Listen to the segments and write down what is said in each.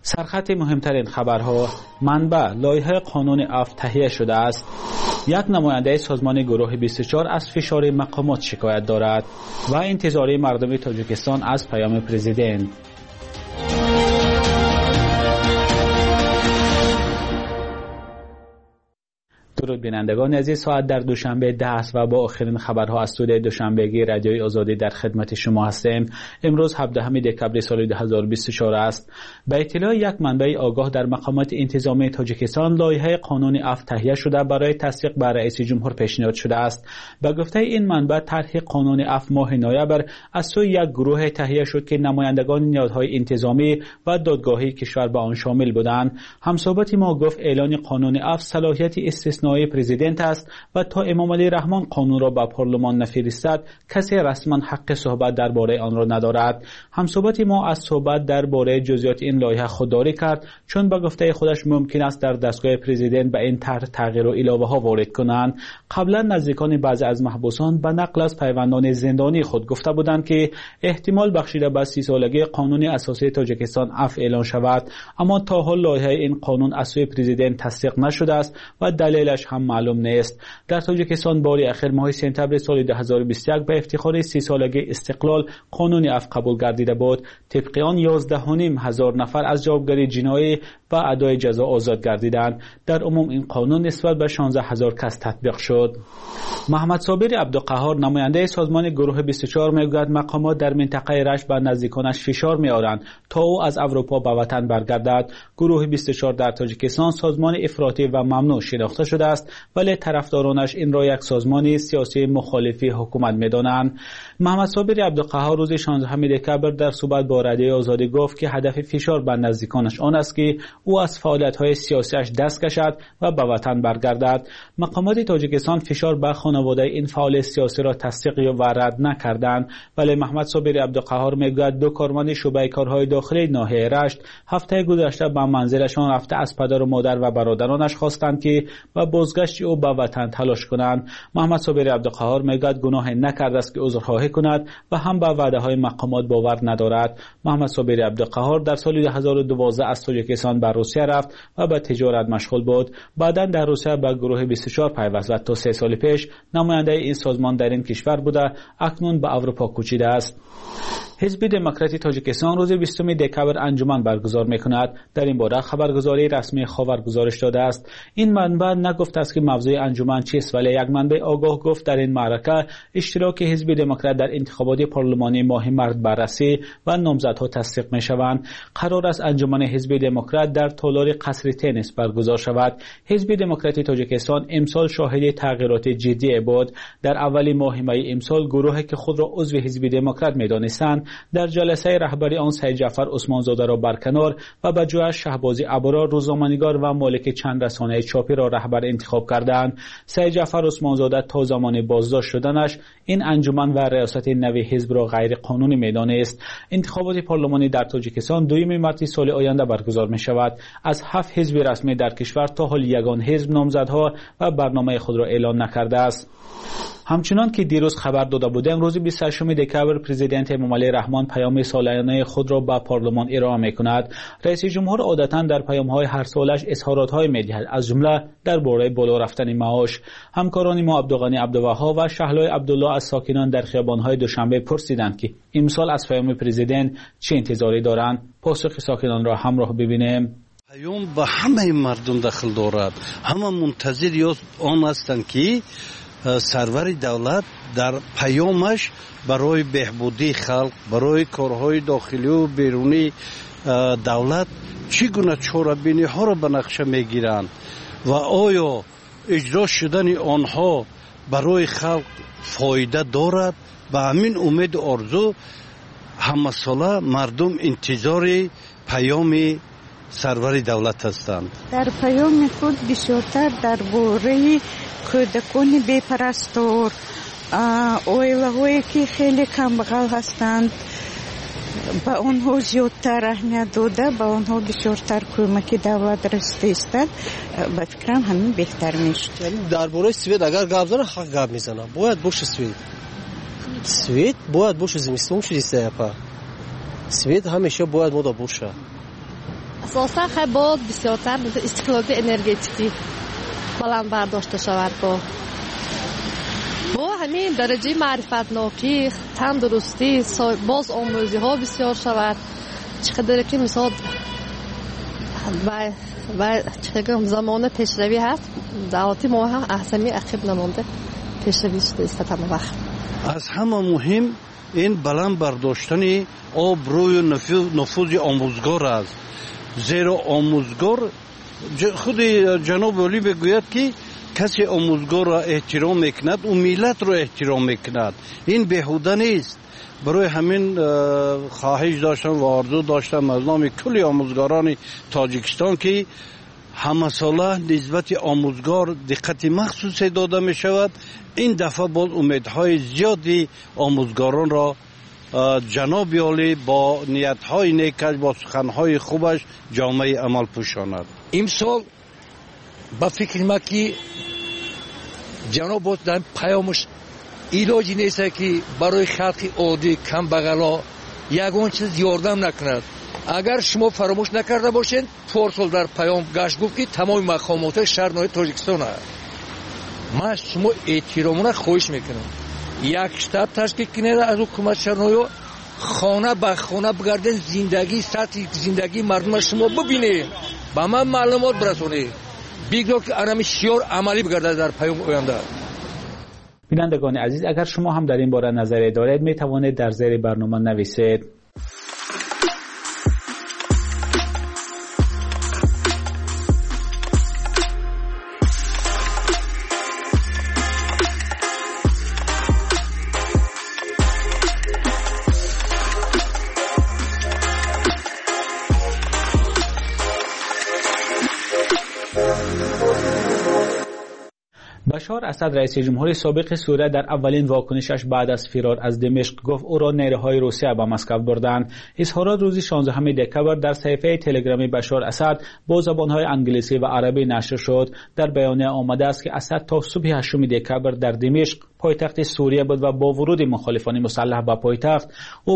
سرخط مهمترین خبرها. منبع: لایحه قانون عفو تهیه شده است. یک نماینده سازمان گروه 24 از فشار مقامات شکایت دارد و انتظار مردم تاجیکستان از پیام پرزیدنت. درود بینندگان عزیز، ساعت در دوشنبه 10 است و با آخرین خبرها از استودیوی دوشنبهگی رادیوی آزادی در خدمت شما هستیم. امروز 17 دکبر سال 2024 است. به اطلاع یک منبع آگاه در مقامات انتظامی تاجیکستان، لایحه قانون عفو تهیه شده برای تصدیق بر رئیس جمهور پیشنهاد شده است. به گفته این منبع، طرح قانون عفو ماه نوامبر از سوی یک گروه تهیه شد که نمایندگان نهادهای انتظامی و دادگاهی کشور به آن شامل بودند. همصحبت ما گفت اعلان قانون عفو صلاحیت استثنایی پرزیدنت است و تا امام علی رحمان قانون را به پارلمان نفرستد کسی رسما حق صحبت درباره آن را ندارد. همصحبت ما از صحبت درباره جزئیات این لایحه خودداری کرد، چون به گفته خودش ممکن است در دستگاه پرزیدنت به این طرح تغییر و علاوه ها وارد کنند. قبلا نزدیکان بعضی از محبوسان به نقل از پیوندان زندانی خود گفته بودند که احتمال بخشیده به 30 سالگی قانون اساسی تاجیکستان عفو اعلان شود، اما تا حال لایحه این قانون از سوی پرزیدنت تصدیق نشده است و دلیلش هم معلوم نیست. در تاجیکستان باری اخیر ماه سپتامبر سال 2021 به افتخار 30 سالگی استقلال قانون عفو قبول گردیده بود. طبق آن 11,500 نفر از جوابگری جنایی و ادای جزا آزاد گردیدند. در عموم این قانون نسبت به 16,000 کس تطبیق شد. محمد صابر عبدالقهار، نماینده سازمان گروه 24 میگوید مقامات در منطقه رشت به نزدیکانش فشار می‌آورند تا او از اروپا به وطن برگردد. گروه 24 در تاجیکستان سازمان افراطی و ممنوع شناخته شده است، ولی طرفدارانش این را یک سازمان سیاسی مخالفی حکومت می‌دانند. محمد صابر عبدالقهار روز 16 دکبر در صحبت با رادیوی آزادی گفت که هدف فشار بر نزدیکانش آن است که او از فعالیت‌های سیاسیش دست کشد و به وطن برگردد. مقامات تاجیکستان فشار بر خانواده این فعال سیاسی را تصدیق و رد نکردند، ولی محمد صابر عبدالقهار میگوید دو کارمند شعبه کارهای داخلی ناحیه رشت هفته گذشته به منزلشان رفته از پدر و مادر و برادرانش خواستند که با بازگشت او به وطن تلاش کنند. محمد صابر عبدالقهار میگوید گناه نکرده است که عذرخواهی کند و هم به وعده‌های مقامات باور ندارد. محمد صابر عبدالقهار در سال 2012 از تاجیکستان به روسیه رفت و به تجارت مشغول بود. بعداً در روسیه به گروه 24 پیوست و تا 3 سال پیش نماینده این سازمان در این کشور بوده. اکنون به اروپا کوچیده است. حزب دموکراتی تاجیکستان روز 20 دکبر انجمن برگزار می‌کند. در این باره خبرگزاری رسمی خاور گزارش داده است. این منبع نگفته است که موضوع انجمن چیست، ولی یک منبع آگاه گفت در این معرکه اشتراک حزب دموکرات در انتخابات پارلمانی ماه مارس بررسی و نامزدها تصدیق می‌شوند. قرار است انجمن حزب دموکرات در تالار قصر تنیس برگزار شود. حزب دموکراتی تاجیکستان امسال شاهد تغییرات جدی بود. در اول ماه می امسال گروهی که خود را عضو حزب دموکرات می‌دانستند در جلسه رهبری آن سید جعفر عثمانزاده را برکنار و به جایش شهباز ابرار، روزنامه‌نگار و مالک چند رسانه چاپی را رهبر انتخاب کردند. سید جعفر عثمانزاده تا زمان بازداشت شدنش این انجمن و ریاست نوی حزب را غیر قانونی می‌دانست. انتخابات پارلمانی در تاجیکستان 2 مارس سال آینده برگزار می‌شود. از 7 حزب رسمی در کشور تا حال یگان حزب نامزدها و برنامه خود را اعلان نکرده است. همچنان که دیروز خبر داده بودیم، روز 28 دکبر پرزیدنت امام علی رحمان پیام سالانه خود را به پارلمان ارائه می‌کند. رئیس جمهور عادتاً در پیام‌های هر سالش اظهارات‌های می‌دهد، از جمله درباره بالا رفتن معاش. همکاران ما عبدالغنی عبدالوهاب و شهلای عبدالله از ساکنان در خیابان‌های دوشنبه پرسیدند که امسال از پیام پرزیدنت چه انتظاری دارند. پاسخ ساکنان را همراه ببینیم. پیام به همه مردم داخل دارد. همه منتظر آن هستند که سرور دولت در پیامش برای بهبودی خلق، برای کارهای داخلی و بیرونی دولت چگونه چاره‌بینی ها را به نقشه میگیرند و آیا اجرا شدن آنها برای خلق فایده دارد. به همین امید آرزو همه ساله مردم انتظار پیام سرور دولت هستند. در پیام خود بسیارتر درباره کودکان بی‌پرستار، اویلهایی که خیلی کمبغل هستند، به آنها زیادتر اهمیت داده، به آنها بسیارتر کمک دولت رسیده است. به فکرم همین بهتر میشد. یعنی درباره سوئد اگر گپ زنه حق گپ میزنه، باید باشه سوئد باید باشه، زمستون شده است. سوئد همیشه باید مودا باشه. اساسا خیلی باید بسیارتر استقلال انرژتیکی بلند برداشته شود با همین درجه معرفت ناکی تندرستی باز آموزی ها بسیار شود چقدر که مثلا و چقدر زمان پیشروی هست دعوتی ما هم احسمی عقب نمانده پیشروی شده است تمام وقت. از همه مهم این بلند برداشتن آبروی و نفوذ آموزگار است، زیرا آموزگار خود جناب علی بگوید که کسی آموزگار را احترام میکند و ملت را احترام میکند. این بیهوده نیست. برای همین خواهش داشتم و آرزو داشتم از نام کل آموزگاران تاجیکستان که همه ساله نسبت آموزگار دقت مخصوصی داده می شود. این دفعه باز امیدهای زیادی آموزگاران را جناب عالی با نیتهای نیکش با سخنهای خوبش جامعه عمل پوشاند. امسال با فکر ما که جناب باز در پیامش ایلاجی نیست که برای خلق عادی کم بغلا یگان چیز یاردم نکند. اگر شما فراموش نکرده باشین پارسال در پیام گشت گفت که تمام مقامات شهرنای تاجیکستان است. من شما احترامونه خواهش میکنم یک شتاب تشکیل کنید از حکومت شهرنای خانه به خانه بگردین زندگی سطح زندگی مردم شما ببینید با من معلومات برسونید بگذار که انمی شیار عملی بگرده در پیام آینده. بینندگان عزیز اگر شما هم در این باره نظری دارید می توانید در زیر برنامه نویسید. بشار اسد رئیس جمهور سابق سوریه در اولین واکنشش بعد از فرار از دمشق گفت او را نیروهای روسیه به مسکو بردند. اظهارات روز 16 دکبر در صفحه تلگرامی بشار اسد با زبانهای انگلیسی و عربی نشر شد. در بیانیه آمده است که اسد تا صبح 8 دکبر در دمشق پایتخت سوریه بود و با ورود مخالفان مسلح به پایتخت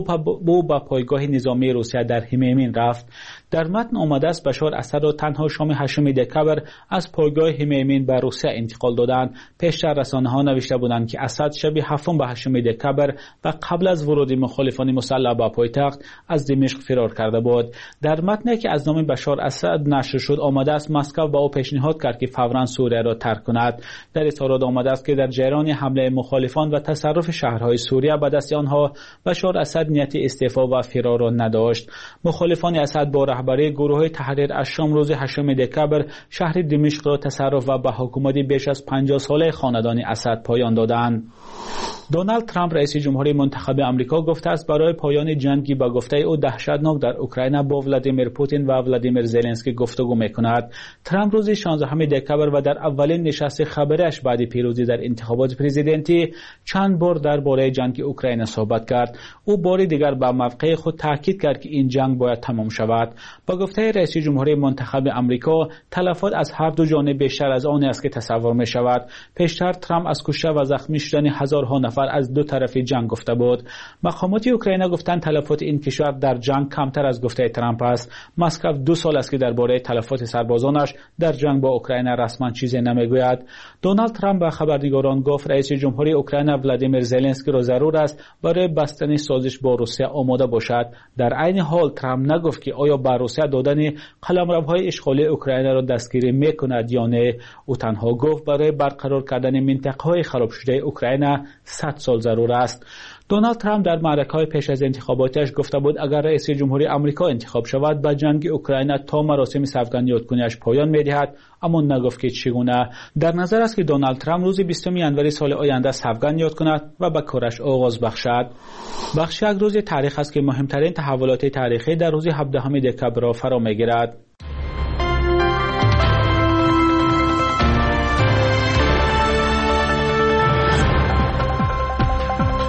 او به پایگاه نظامی روسیه در حمیمین رفت. در متن آمده است بشار اسد را تنها شام 8 دکبر از پایگاه حمیمین به روسیه انتقال دادند. پیشتر رسانه‌ها نوشته بودند که اسد شب 7 به 8 دکبر و قبل از ورود مخالفان مسلح به پایتخت از دمشق فرار کرده بود. در متنی که از نام بشار اسد نشر شد آمده است مسکو به او پیشنهاد کرد که فوراً سوریه را ترک کند. در اظهارات آمده است که در جریان حمله مخالفان و تصرف شهرهای سوریه به دست آنها بشار اسد نیت استعفا و فرار را نداشت. مخالفان اسد با رهبری گروه تحریر الشام روز 8 دکبر شهر دمشق را تصرف و به حکومت بیش از 50 ساله خاندان اسد پایان دادند. دونالد ترامپ رئیس جمهوری منتخب آمریکا گفته است برای پایان جنگی با گفته او دهشتناک در اوکراین با ولادیمیر پوتین و ولادیمیر زلنسکی گفتگو میکند. ترامپ روز 16 دکبر و در اولین نشست خبریش بعد پیروزی در انتخابات پرزیدنتی چند بار درباره جنگ اوکراین صحبت کرد. او بار دیگر به موقع خود تاکید کرد که این جنگ باید تمام شود. با گفته رئیس جمهوری منتخب آمریکا تلفات از هر دو جانب بیشتر از آن است که تصور می شود. پیشتر ترامپ از کشته و زخمی شدن هزارها نفر از دو طرف جنگ گفته بود. مقامات اوکراین گفتند تلفات این کشور در جنگ کمتر از گفته ترامپ است. مسکو 2 سال است که درباره تلفات سربازانش در جنگ با اوکراین رسما چیزی نمیگوید. دونالد ترامپ به خبرنگاران گفت رئیس جمهوری اوکراین ولادیمیر زلنسکی را ضرور است برای بستن سازش با روسیه آماده باشد. در عین حال ترامپ نگفت که آیا به روسیه دادن قلمروهای اشغالی اوکراین را دستگیری میکند یا نه. او تنها گفت برای برقرار کردن منطقه‌های خراب شده اوکراین 100 سال ضرور است. دونالد ترامپ در معرکه‌های پیش از انتخاباتش گفته بود اگر رئیس جمهوری آمریکا انتخاب شود به جنگ اوکراین تا مراسم سوگند یادکنیش پایان می‌دهد، اما نگفت که چگونه. در نظر است که دونالد ترامپ روز 20 ژانویه سال آینده سوگند یاد کند و به کارش آغاز بخشد. بخش یک روز تاریخ است که مهمترین تحولات تاریخی در روز 17 دکبر را فرا می‌گیرد.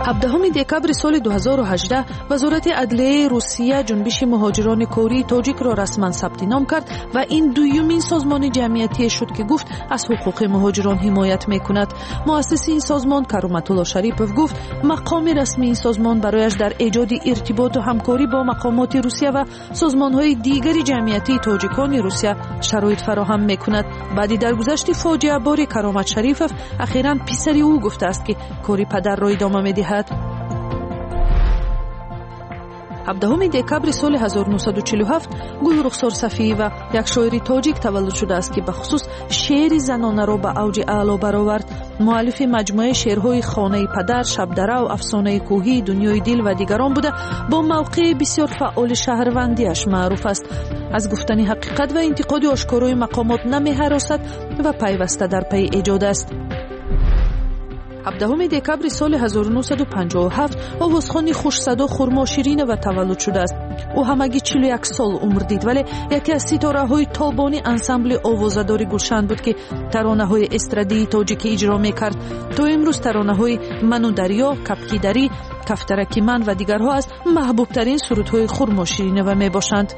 17 دکبر سال 2018 وزارت عدلیه روسیه جنبش مهاجران کوری تاجیک را رسما ثبت نام کرد و این دومین سازمان جمعیتی شد که گفت از حقوق مهاجران حمایت میکند. مؤسس این سازمان کرامت‌الله شریپوف گفت مقام رسمی این سازمان برایش در ایجاد ارتباط و همکاری با مقامات روسیه و سازمان‌های دیگر جمعیتی تاجیکان روسیه شرایط فراهم میکند. بعد درگذشت فاجعه بار کرامت شریپوف اخیراً پسری او گفته است که کاری پدر را ادامه می‌دهد. 17 دکبر سال 1947 گل رخسار صفی و یک شاعر تاجیک تولد شده است که به خصوص شعر زنانه را به اوج اعلا برآورد. مؤلف مجموعه شعرهای خانه پدر، شبدره و افسانه کوهی، دنیای دل و دیگران بوده. با موقع بسیار فعال شهروندیش معروف است. از گفتن حقیقت و انتقاد آشکارای مقامات نمی‌هراسد و پیوسته در پی ایجاد است. 17 دکبر سال 1957 آوازخوان خوش‌صدا خرما شیرین و تولد شده است. او همگی 41 سال عمر دید ولی یکی از ستاره‌های تالبانی انسامبل آوازداری گلشن بود که ترانه‌های استرادی تاجیکی اجرا می‌کرد. تا امروز ترانه‌های من و دریا، کپکی دری، کفترکی من و دیگرها از محبوب‌ترین سرودهای خرما شیرین و میباشند.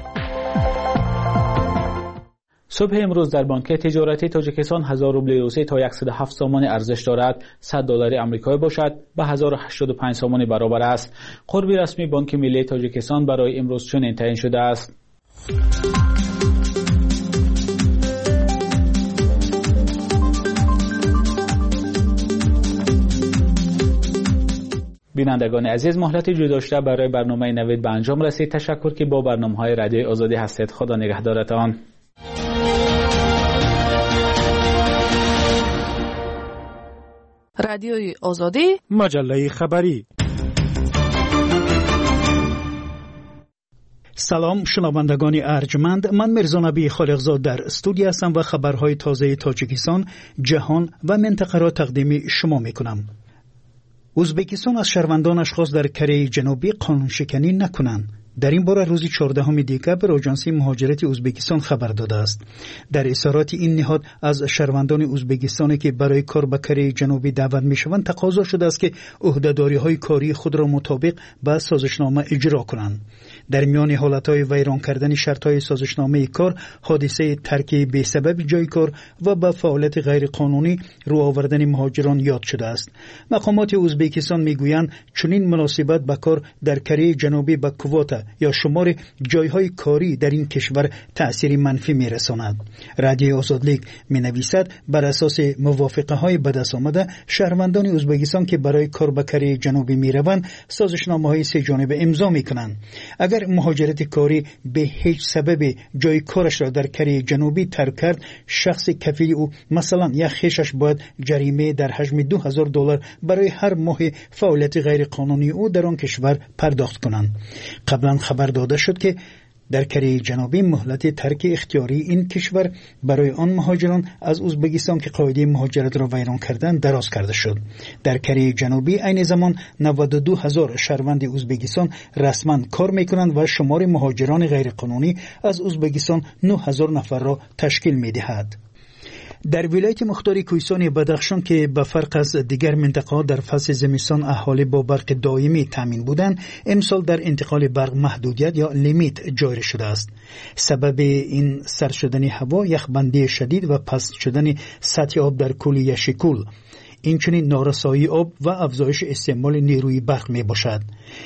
صبح امروز در بانک تجارتی تاجیکستان 1000 روبل روسی تا 107 سامان ارزش دارد. 100 دلار آمریکایی باشد به 1085 سامان برابر است. قرب رسمی بانک ملی تاجیکستان برای امروز چنین تعیین شده است. بینندگان عزیز، مهلت جداشته برای برنامه نوید به انجام رسید. تشکر که با برنامه‌های رادیوی آزادی هستید. خدا نگهدارتان. رادیوی آزادی، مجله خبری. سلام شنوندگان ارجمند، من میرزا نبی خالقزاد در استودیو هستم و خبرهای تازه تاجیکستان، جهان و منطقه را تقدیم شما میکنم. ازبکستان از شهروندانش خواست در کره جنوبی قانون شکنی نکنند. در این باره روز 14 دکبر آژانس مهاجرت ازبکستان خبر داده است. در اظهارات این نهاد از شهروندان ازبکستانی که برای کار به کره جنوبی دعوت میشوند تقاضا شده است که عهده‌داری‌های کاری خود را مطابق با سازشنامه اجرا کنند. در میان حالتهای ویران کردن شرطهای سازشنامه کار، حادثه ترک بی سبب جای کار و با فعالیت غیر قانونی رو آوردن مهاجران یاد شده است. مقامات ازبکستان میگویند چنین مناسبت به کار در کره جنوبی به کوتا یا شمار جایهای کاری در این کشور تأثیر منفی میرساند. رادیو آزادلیگ مینویسد بر اساس موافقه های به دست آمده شهروندان ازبکستان که برای کار به کره جنوبی میروند سازشنامه های سه جانبه امضا میکنند. اگر مهاجرت کاری به هیچ سبب جای کارش را در کره جنوبی ترک کرد، شخص کفیل او مثلا یک خویشش باید جریمه در حجم 2000 دلار برای هر ماه فعالیت غیر قانونی او در آن کشور پرداخت کنند. قبلا خبر داده شد که در کره جنوبی مهلت ترک اختیاری این کشور برای آن مهاجران از ازبکستان که قاعده مهاجرت را ویران کردند دراز کرده شد. در کره جنوبی عین زمان 92,000 شهروند ازبکستان رسما کار میکنند و شمار مهاجران غیر قانونی از ازبکستان 9,000 نفر را تشکیل میدهد. در ولایت مختار کوهستان بدخشان که به فرق از دیگر منطقه‌ها در فصل زمستان اهالی با برق دائمی تامین بودند، امسال در انتقال برق محدودیت یا لیمیت جاری شده است. سبب این سرد شدن هوا یخبندی شدید و پست شدن سطح آب در کولی یشکول، اینچنین نارسایی آب و افزایش استعمال نیروی برق می باشد.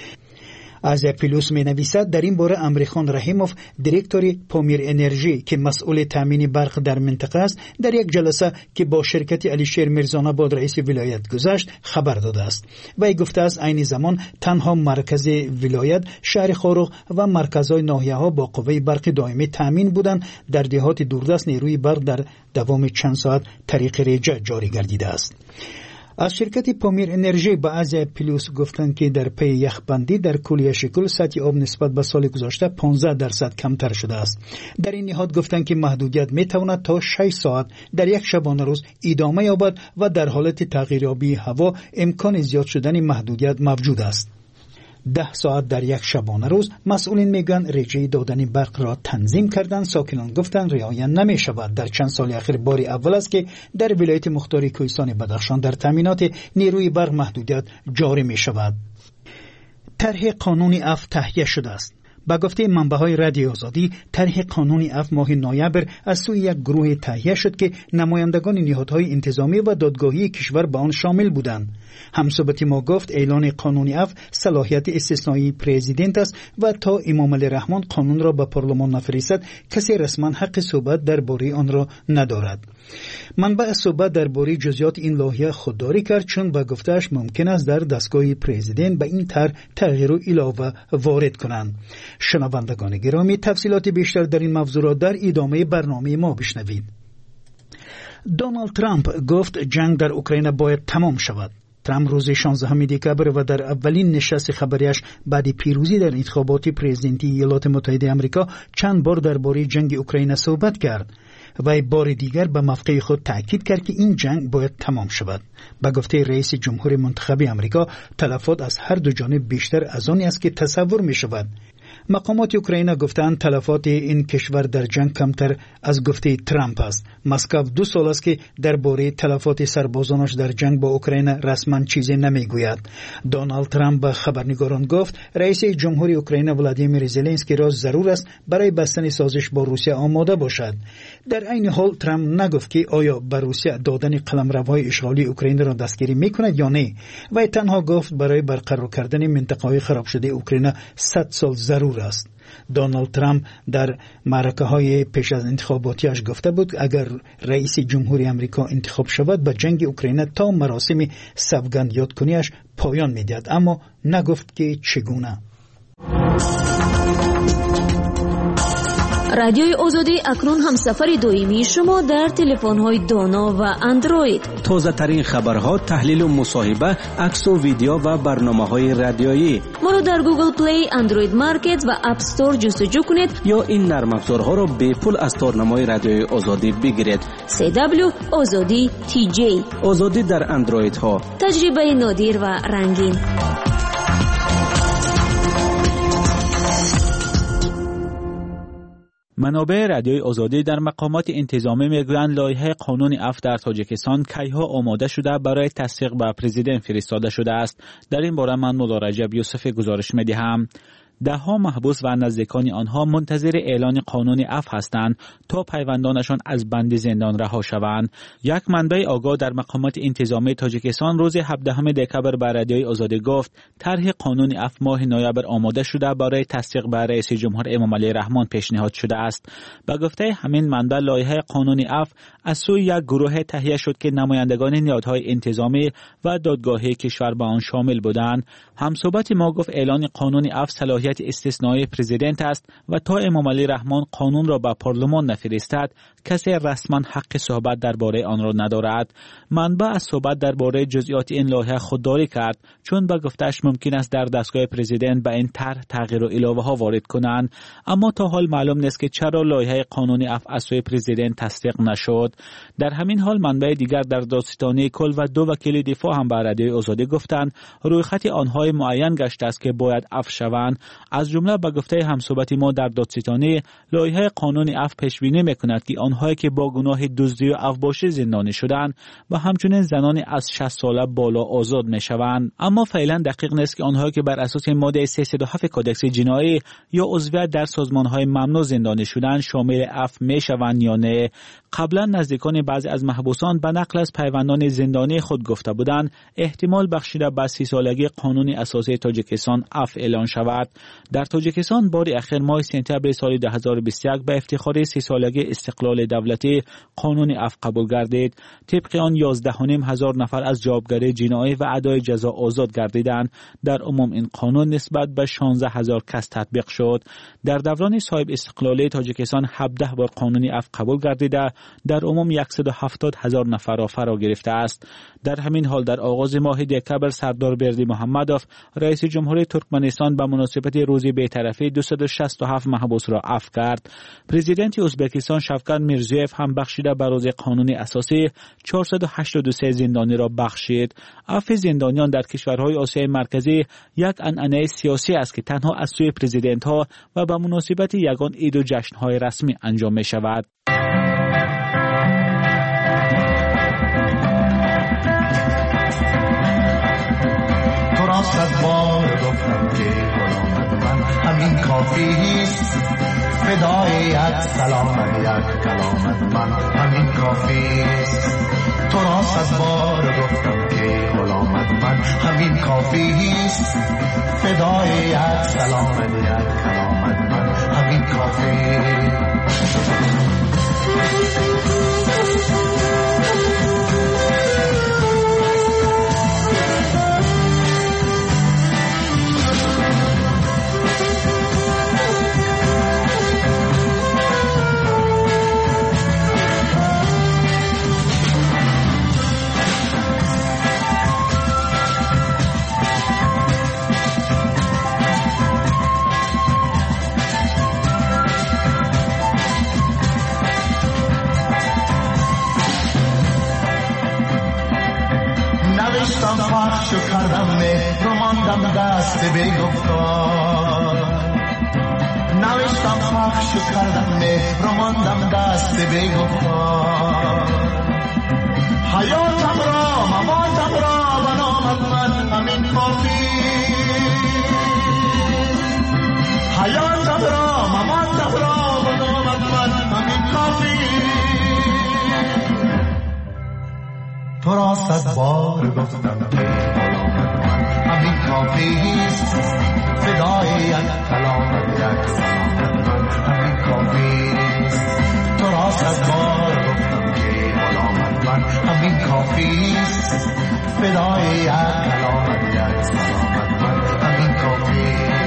از پلوس می نویسد در این باره امریخان رحیموف دیرکتور پامیر انرژی که مسئول تامین برق در منطقه است در یک جلسه که با شرکت علیشیر میرزاناباد رئیس ولایت گذشت خبر داده است. وی گفته است عین زمان تنها مرکز ولایت شهر خاروق و مرکزهای ناحیه ها با قوه برق دائمی تامین بودند. در دهات دوردست نیروی برق در دوام چند ساعت طریق ریجه جاری گردیده است. از شرکت پامیر انرژی به از پلوس گفتند که در پی یخبندی در کولی شکل سطح آب نسبت به سال گذشته 15% کمتر شده است. در این نهاد گفتند که محدودیت می تواند تا 6 ساعت در یک شبانه روز ادامه یابد و در حالت تغییریابی هوا امکان زیاد شدن محدودیت موجود است. 10 ساعت در یک شبانه روز. مسئولین میگن رژه دادن برق را تنظیم کردن. ساکنان گفتن رعایت نمی شود. در چند سال اخیر بار اول است که در ولایت مختار کوهستان بدخشان در تامینات نیروی برق محدودیت جاری می شود. طرح قانون عفو تهیه شده است. با گفته منبع‌های رادیو آزادی، طرح قانون عفو ماه نوامبر از سوی یک گروه تهیه شد که نمایندگان نهادهای انتظامی و دادگاهی کشور به آن شامل بودند. همصحبت ما گفت اعلان قانون عفو صلاحیت استثنایی پرزیدنت است و تا امام علی رحمان قانون را به پارلمان نفرستد کسی رسما حق صحبت درباره آن را ندارد. منبع صحبت درباره جزئیات این لایحه خودداری کرد، چون با گفته‌اش ممکن است در دستگاه پرزیدنت به این طرح تغییر و علاوه وارد کنند. شنوندگان گرامی، تفصیلات بیشتر در این موضوع را در ادامه برنامه ما بشنوید. دونالد ترامپ گفت جنگ در اوکراین باید تمام شود. ترامپ روز 16 دکبر و در اولین نشست خبریش بعد پیروزی در انتخابات پرزیدنتی ایالات متحده آمریکا چند بار درباره جنگ اوکراین صحبت کرد و بار دیگر به موقع خود تاکید کرد که این جنگ باید تمام شود. با گفته رئیس جمهور منتخب آمریکا، تلفات از هر دو جانب بیشتر از آنی است که تصور می شود. مقامات اوکراین گفتند تلفات این کشور در جنگ کمتر از گفته ترامپ است. مسکو 2 سال است که درباره تلفات سربازانش در جنگ با اوکراین رسما چیزی نمیگوید. دونالد ترامپ به خبرنگاران گفت رئیس جمهور اوکراین ولادیمیر زلنسکی را ضرور است برای بستن سازش با روسیه آماده باشد. در عین حال ترامپ نگفت که آیا به روسیه دادن قلمروهای اشغالی اوکراین را دستگیری میکند یا نه، و تنها گفت برای برقرار کردن منطقه‌های خراب شده اوکراین 100 سال ضرور است. دونالد ترامپ در معرکه‌های پیش از انتخاباتیش گفته بود اگر رئیس جمهوری آمریکا انتخاب شود به جنگ اوکراین تا مراسم سوگند یادکنیش پایان می‌دهد، اما نگفت که چگونه. رادیوی آزادی اکنون همسفر دائمی شما در تلفن‌های دانا و اندروید. تازه ترین خبرها، تحلیل و مصاحبه، عکس و ویدیو و برنامه‌های رادیویی. ما را در گوگل پلی، اندروید مارکت و اپ استور جستجو کنید یا این نرم افزارها را به پول از تارنمای رادیوی آزادی بگیرید. CW آزادی TJ. آزادی در اندروید ها. تجربه نادر و رنگین. منابع رادیوی آزادی در مقامات انتظامی میگویند لایحه قانون عفو در تاجیکستان کیها آماده شده برای تصدیق به پرزیدنت فرستاده شده است. در این باره من مولا رجب یوسف گزارش میدهم. 10 محبوس و نزدیکان آنها منتظر اعلان قانون عفو هستند تا پیوندانشان از بند زندان رها شوند. یک منبع آگاه در مقامات انتظامی تاجیکستان روز 17 دکبر به رادیوی آزادی گفت طرح قانون عفو ماه نوامبر آماده شده برای تصدیق به رئیس جمهور امام علی رحمان پیشنهاد شده است. به گفته همین منبع لایحه قانون عفو از سوی یک گروه تهیه شد که نمایندگان نهادهای انتظامی و دادگاهی کشور به آن شامل بودند. همصحبت ما گفت اعلان قانون عفو صلاحیت استثنایی پرزیدنت است و تا امام علی رحمان قانون را به پارلمان نفرستد کسی رسما حق صحبت درباره آن را ندارد. منبع از صحبت درباره جزئیات این لایحه خودداری کرد، چون به گفتش ممکن است در دستگاه پرزیدنت به این طرح تغییر و علاوه ها وارد کنند، اما تا حال معلوم نیست که چرا لایحه قانون عفو از سوی پرزیدنت تصدیق نشد. در همین حال منبع دیگر در دادستانی کل و 2 وکیل دفاع هم به رادیوی آزادی گفتند رویخط آنها معین گشته است که باید عفو شوند. از جمله به گفته همصحبت ما در دادستانی لایحه قانون عفو پیش بینی میکند که آنهایی که با گناه دزدی و عفوباشی زندانی شدند و همچنین زنان از 60 ساله بالا آزاد میشوند، اما فعلا دقیق نیست که آنهایی که بر اساس ماده 307 کدکس جنایی یا عضویت در سازمانهای ممنوع زندانی شدند شامل عفو میشوند یا نه. قبلا نزدیکان بعضی از محبوسان به نقل از پیوندان زندانی خود گفته بودند احتمال بخشیده به 30 سالگی قانون اساسی تاجیکستان عفو اعلان شود. در تاجیکستان بار اخیر ماه سپتامبر سال 2021 به افتخار 30 سالگی استقلال دولتی قانون عفو قبول گردید. طبق آن 11,500 نفر از جوابگری جنایی و ادای جزا آزاد گردیدند. در عموم این قانون نسبت به 16,000 کس تطبیق شد. در دوران صاحب استقلالی تاجیکستان 17 بار قانون عفو قبول گردیده در عموم 170,000 نفر را فرا گرفته است. در همین حال در آغاز ماه دکبر سردار بردی محمدوف رئیس جمهوری ترکمنستان به مناسبت روزی بی‌طرفی 267 محبوس را عفو کرد. پرزیدنت ازبکستان شفقت میرزیوف هم بخشیده به روز قانونی اساسی 483 زندانی را بخشید. عفو زندانیان در کشورهای آسیای مرکزی یک عنعنه سیاسی است که تنها از سوی پرزیدنت ها و به مناسبت یگان عید و جشن‌های رسمی انجام می شود. تو را صد بار گفتم که غلامت من همین کافیست، فدای یک سلامت یک کلامت من همین کافیست. تو را صد بار گفتم که غلامت من همین کافیست، فدای یک سلامت یک کلامت من همین کافیست. پخش کردم مهر و ماندم دست بی‌گفتار، نوشتم پخش کردم مهر و ماندم دست بی‌گفتار. حیاتم را مماتم را به نامت من همین کافی، حیاتم را مماتم را به نامت من همین کافی. تو را صد بار گفتم که غلامت من همین کافیست، فدای یک کلامت یک سلامت من همین کافیست. تو را صد بار گفتم که غلامت من همین کافیست، فدای یک کلامت یک سلامت من همین کافیست.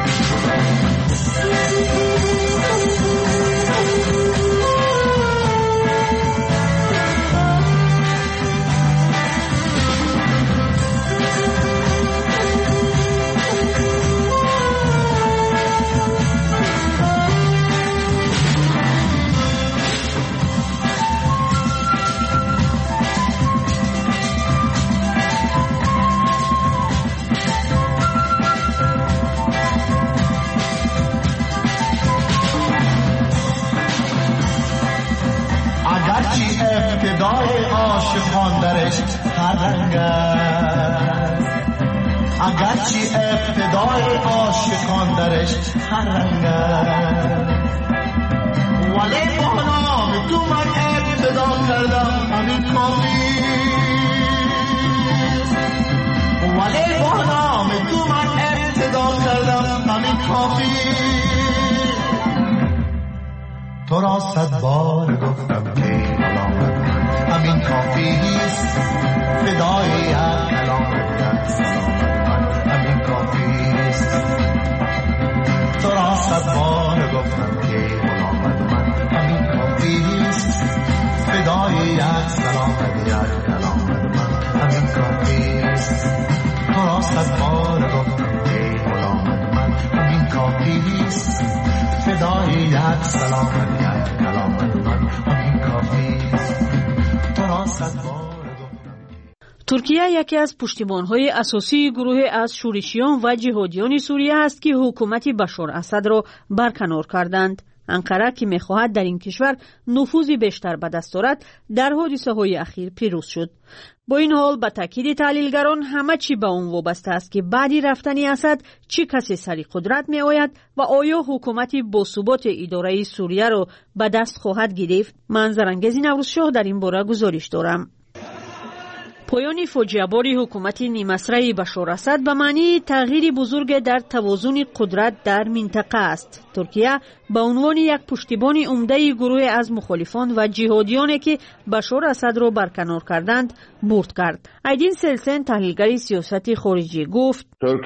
ابتدای عاشقان درش هر رنگ است، اگرچه ابتدای عاشقان درش هر رنگ است، ولی با نام تو من ابتدا کردم همین کافی، ولی با نام تو من ابتدا کردم همین کافی. تو را صد بار گفتم که غلامت من همین کافیست، فدای یک کلامت یک سلامت من همین کافیست. تو را صد بار گفتم که غلامت من همین کافیست، فدای یک سلامت یک کلامت من همین کافیست. تو را صد بار گفتم که غلامت من همین کافیست، فدای یک سلامت یک کلامت من همین کافیست. تو را صد بار ترکیه یکی از پشتیبان‌های اساسی گروه از شورشیان و جهادیان سوریه است که حکومت بشار اسد را برکنار کردند. انقره که می‌خواهد در این کشور نفوذ بیشتر به دست آورد در حادثه‌های اخیر پیروز شد. با این حال به تاکید تحلیلگران همه چی به آن وابسته است که بعد رفتن اسد چه کسی سر قدرت می‌آید و آیا حکومت باثبات اداره سوریه را به دست خواهد گرفت. من زرنگز نوروزشاه در این باره گزارش دارم. پایان فاجعه‌بار حکومت نیمه‌اسره بشار اسد به معنی تغییر بزرگ در توازن قدرت در منطقه است. ترکیه به عنوان یک پشتیبان عمده گروه از مخالفان و جهادیانی که بشار اسد را برکنار کردند برد کرد. ایدین سلسن تحلیلگر سیاست خارجی گفت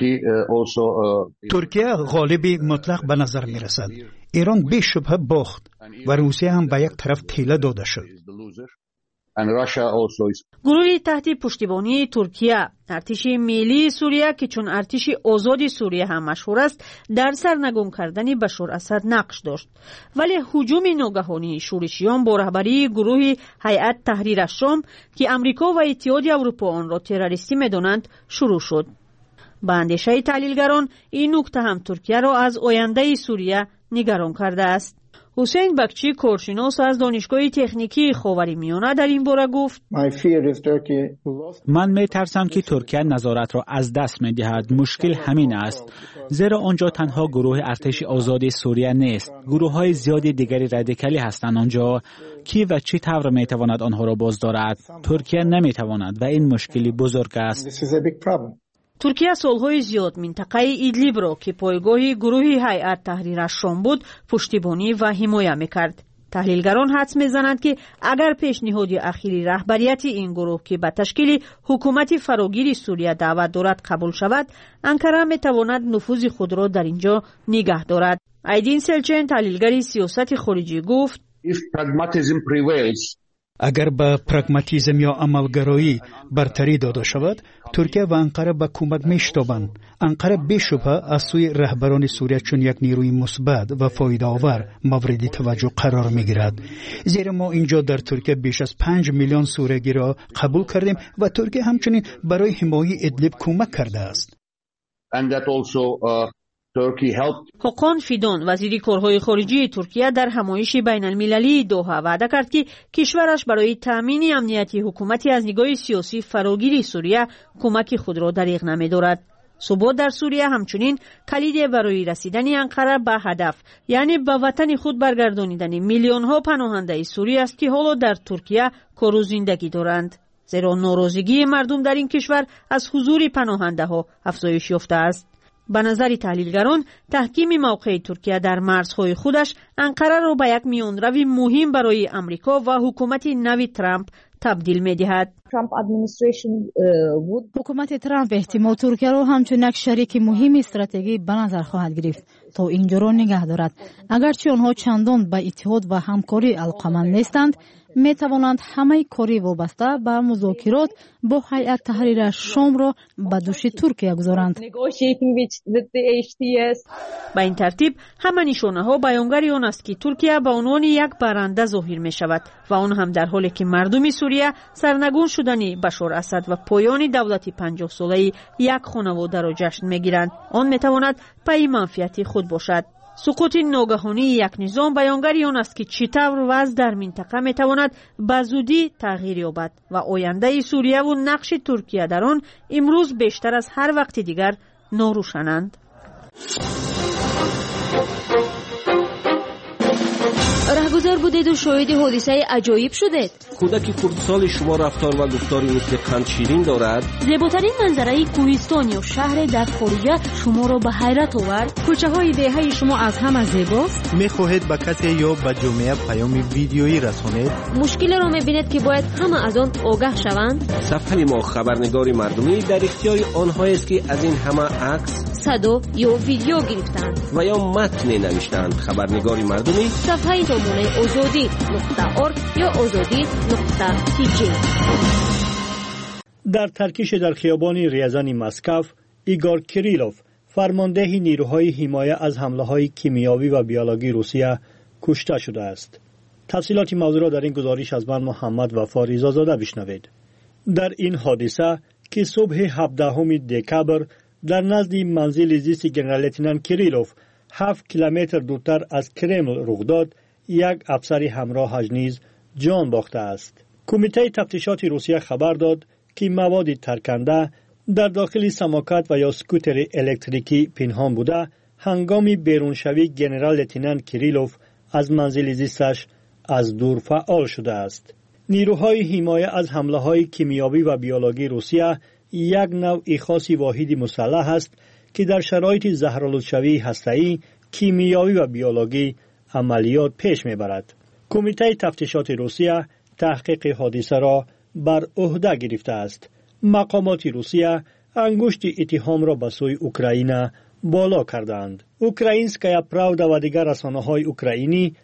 ترکیه غالب مطلق به نظر می رسد. ایران بی شبهه باخت و روسیه هم به یک طرف تیله داده شد. گروهی تحت پشتیبانی ترکیه ارتش ملی سوریه که چون ارتش آزاد سوریه هم مشهور است در سرنگون کردن بشار اسد نقش داشت، ولی هجوم ناگهانی شورشیان با رهبری گروه هیئت تحریر الشام که امریکا و اتحادیه اروپا آن را تروریستی می‌دانند شروع شد. به اندیشه تحلیلگران این نکته هم ترکیه را از آینده سوریه نگران کرده است. حسین بکچی کارشناس از دانشگاه تکنیکی خاورمیانه در این باره گفت: من می‌ترسم که ترکیه نظارت را از دست می‌دهد. مشکل همین است، زیرا آنجا تنها گروه ارتش آزاد سوریه نیست، گروه‌های زیادی دیگری رادیکالی هستند آنجا. کی و چه طور می‌تواند آنها را باز دارد؟ ترکیه نمی‌تواند و این مشکلی بزرگ است. ترکیه سالهای زیاد منطقه ایدلیب را که پایگاه گروه هیئت تحریر الشام بود پشتیبانی و حمایت می‌کرد. تحلیلگران حدس می‌زنند که اگر پیشنهاد اخیری رهبریت این گروه که به تشکیل حکومت فراگیر سوریه دعوت دارد قبول شود، انقره می‌تواند نفوذ خود را در اینجا نگه دارد. ایدین سلچن تحلیلگر سیاست خارجی گفت: اگر به پراگماتیسم یا عملگرایی برتری داده شود، ترکیه و انقره به کمک می‌شتابند. انقره بی‌شبهه از سوی رهبران سوریه چون یک نیروی مثبت و فایده آور مورد توجه قرار می‌گیرد، زیرا ما اینجا در ترکیه بیش از 5 میلیون سوریگی را قبول کردیم و ترکیه همچنین برای حمایت ادلیب کمک کرده است. حقان فیدان وزیر کارهای خارجی ترکیه در همایش بین المللی دوحه وعده کرد که کشورش برای تامین امنیت حکومتی از نگاه سیاسی فراگیر سوریه کمک خود را دریغ نمی‌دارد. ثبات در سوریه همچنین کلید برای رسیدن انقره به هدف، یعنی به وطن خود برگردانیدن میلیون‌ها پناهنده سوری است که حالا در ترکیه کار و زندگی دارند، زیرا ناراضگی مردم در این کشور از حضور پناهنده ها افزایش یافته است. به نظر تحلیلگران تحکیم موقع ترکیه در مرزهای خودش انقره را به یک میانروی مهم برای امریکا و حکومت نو ترامپ تبدیل می‌دهد. حکومت ترامپ احتمال ترکیه را همچون یک شریک مهم استراتژی به نظر خواهد گرفت تا اینجا را نگه دارد. اگرچه آنها چندان به اتحاد و همکاری علاقه‌مند نیستند، می توانند همه کاری وابسته به مذاکرات با هیئت تحریر شام را به دوش ترکیه گذارند. به این ترتیب همه نشانه ها بیانگر آن است که ترکیه به عنوان یک برنده ظاهر می شود و آن هم در حالی که مردم سوریه سرنگون شدن بشار اسد و پایان دولت 50 ساله یک خانواده را جشن می گیرند. آن می تواند پای منفعت خود باشد. سقوط ناگهانی یک نظام بیانگر آن است که چطور وضع در منطقه میتواند به زودی تغییر یابد و آینده سوریه و نقش ترکیه در آن امروز بیشتر از هر وقت دیگر ناروشنند. رهگذر بودید و شاهد حادثه عجایب شدید. کودک کردستان شما رفتار و گفتاری مثل قند شیرین دارد. زیباترین منظره کوهستان یا شهر در خارجه شما را به حیرت آورد. کوچه های دهه شما از همه زیباست. میخواهید به کسی یا به جامعه پیام ویدیویی رسانید. مشکل را میبینید که باید همه از آن آگاه شوند. صفحه ما خبرنگاری مردمی در اختیار آنها است که از این همه عکس، صدا یا ویدیو گرفتند و یا متن نوشتند. خبرنگاری مردمی صفحه نمونه azadi.org یا azadi.tk. در ترکیش در خیابان ریازن مسکو، ایگور کریلوف فرمانده نیروهای حمایت از حمله‌های کیمیایی و بیولوژی روسیه کشته شده است. تفصیلات موضوع را در این گزارش از من محمد وفا رضازاده بشنوید. در این حادثه که صبح 17 دکبر در نزد منزل زیست جنرال لتنانت کریلوف 7 کیلومتر دورتر از کرمل رخ داد، یک افسر همراهش نیز جان باخته است. کمیته تفتیشات روسیه خبر داد که مواد ترکنده در داخل سماکت و یا سکوتر الکتریکی پنهان بوده هنگامی بیرونشوی جنرال لتنانت کریلوف از منزل زیستش از دور فعال شده است. نیروهای حمایت از حمله‌های کیمیایی و بیولوژی روسیه یک نوع خاصی واحد مسلح است که در شرایط زهرآلودشوی هسته‌ای، کیمیایی و بیولوژی عملیات پیش میبرد. کمیته تفتیشات روسیه تحقیق حادثه را بر عهده گرفته است. مقامات روسیه انگشت اتهام را به سوی اوکراین بالا کردند. اوکراینسکایا پراودا و دیگر رسانه‌های اوکراینی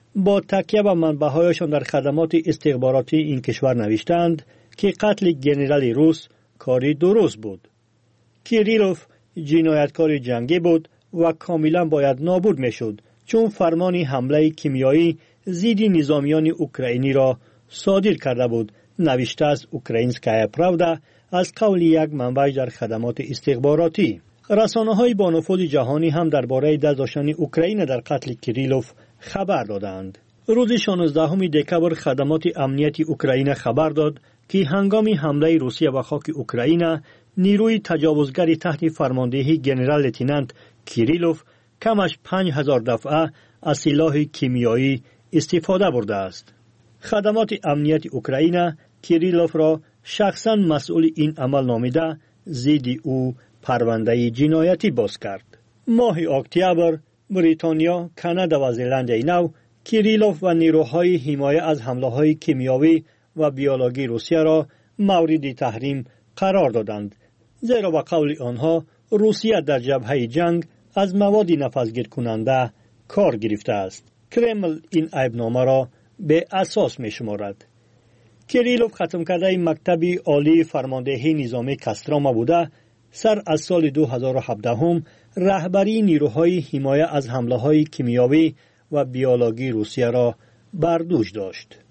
با تکیه به منبع‌هایشان در خدمات استخباراتی این کشور نوشتند که قتل ژنرال روس کاری درست بود. کیریلوف جنایتکار جنگی بود و کاملا باید نابود میشد، چون فرمان حمله کیمیایی ضد نظامیان اوکراینی را صادر کرده بود، نوشته از اوکراینسکایا پراودا از قول یک منبع در خدمات استخباراتی. رسانه‌های با نفوذ جهانی هم درباره دست داشتن اوکراین در قتل کیریلوف خبر دادند. روز 16 دکبر خدمات امنیتی اوکراین خبر داد که هنگام حمله روسیه به خاک اوکراین، نیروی تجاوزگری تحت فرماندهی ژنرال لتینانت کیریلوف کمش 5000 دفعه از سلاح کیمیایی استفاده برده است. خدمات امنیت اوکراین کیریلوف را شخصا مسئول این عمل نامیده ضد او پرونده جنایتی باز کرد. ماه اکتبر بریتانیا، کانادا و زلندای نو کیریلوف و نیروهای حمایت از حمله‌های کیمیایی و بیولوژی روسیه را مورد تحریم قرار دادند، زیرا به قول آنها روسیه در جبهه جنگ از مواد نفسگیر کننده کار گرفته است. کرمل این عیبنامه را به اساس می شمارد. کیریلوف ختم کرده مکتب عالی فرماندهی نظامی کاستراما بوده، سر از سال 2017 رهبری نیروهای حمایت از حمله‌های کیمیایی و بیولوژی روسیه را بر دوش داشت.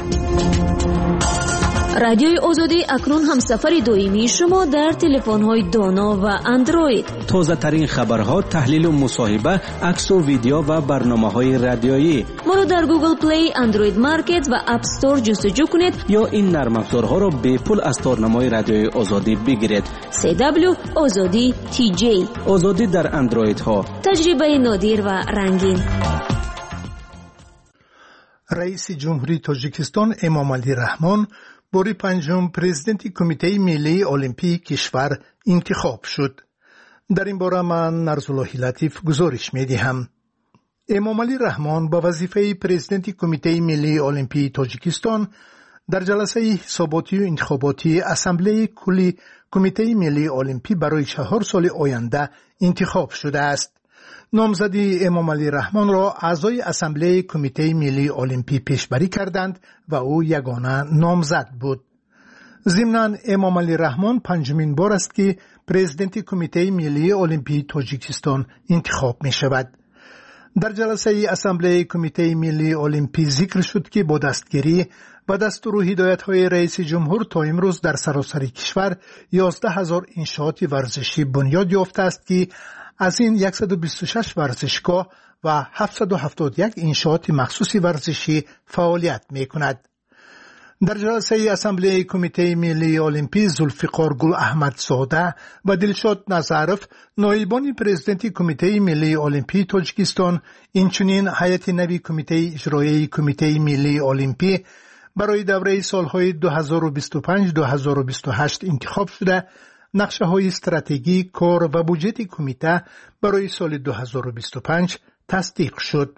رادیوی آزادی اکنون همسفر دائمی شما در تلفن‌های دانا و اندروید. تازه ترین خبرها، تحلیل و مصاحبه، عکس و ویدیو و برنامه‌های رادیویی. ما را در گوگل پلی، اندروید مارکت و اپ استور جستجو کنید یا این نرم افزارها را به پول از تارنمای رادیوی آزادی بگیرید. CW آزادی TJ. آزادی در اندروید ها. تجربه نادر و رنگین. رئیس جمهوری تاجیکستان امامعلی رحمان بار پنجم پرزیدنت کمیته ملی المپیک کشور انتخاب شد. در این باره من نرزالله لطیف گزارش می‌دهم. امامعلی رحمان با وظیفه پرزیدنت کمیته ملی المپیک تاجیکستان در جلسه حساباتی و انتخاباتی اسامبله کلی کمیته ملی المپیک برای 4 سال آینده انتخاب شده است. نامزدی امامعلی رحمان را اعضای اسامبله کمیته ملی المپیک پیشبری کردند و او یگانه نامزد بود. ضمناً امامعلی رحمان پنجمین بار است که پرزیدنت کمیته ملی المپیک تاجیکستان انتخاب می شود. در جلسه اسامبله کمیته ملی المپیک ذکر شد که با دستگیری و دستور و هدایت‌های رئیس جمهور تا امروز در سراسر کشور 11,000 انشاءات ورزشی بنیاد یافته است که از این 126 ورزشگاه و 771 انشاءات مخصوص ورزشی فعالیت می کند. در جلسه اسامبله کمیته ملی المپیک ذوالفقار گل احمد زاده و دلشاد نظرف نایبان پرزیدنت کمیته ملی المپیک تاجیکستان، اینچنین هیئت نوی کمیته اجرایی کمیته ملی المپیک برای دوره سالهای 2025-2028 انتخاب شده، نقشه های استراتژی کار و بودجه کمیته برای سال 2025 تصدیق شد.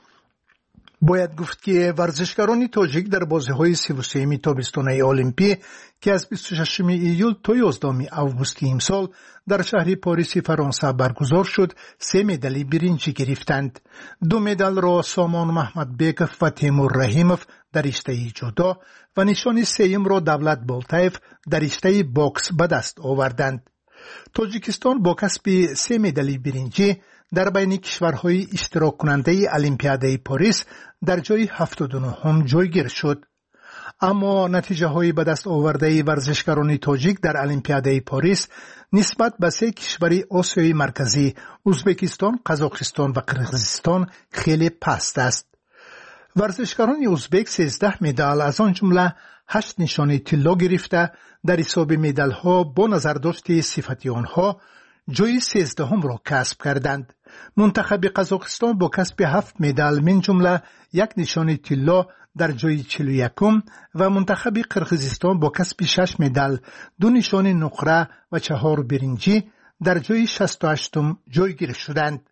باید گفت که ورزشکاران تاجیک در بازی‌های 33 تابستانه المپیک که از 26 ایول تا 11 آگوست امسال در شهر پاریس فرانسه برگزار شد 3 مدال برنجی گرفتند. 2 مدال را سامان محمد بیکف و تیمور رحیموف در رشته جودو و نشان سوم را دولت بالتایف در رشته باکس به دست آوردند. تاجیکستان با کسب 3 مدال برنجی در بین کشورهای اشتراک کننده المپیاده پاریس در جای 79 جایگیر شد. اما نتیجه های به دست آورده ورزشکاران تاجیک در المپیاده پاریس نسبت به 3 کشور آسیای مرکزی ازبکستان، قزاقستان و قرقیزستان خیلی پست است. ورزشکاران ازبک 13 مدال از آن جمله 8 نشان طلا گرفته در حساب مدال ها با نظرداشت صفتی آنها جای 13 را کسب کردند. منتخب قزاقستان با کسب 7 مدال من جمله 1 نشان طلا در جای 41 و منتخب قرقیزستان با کسب 6 مدال 2 نشان نقره و 4 برنجی در جای 68 جایگیر شدند.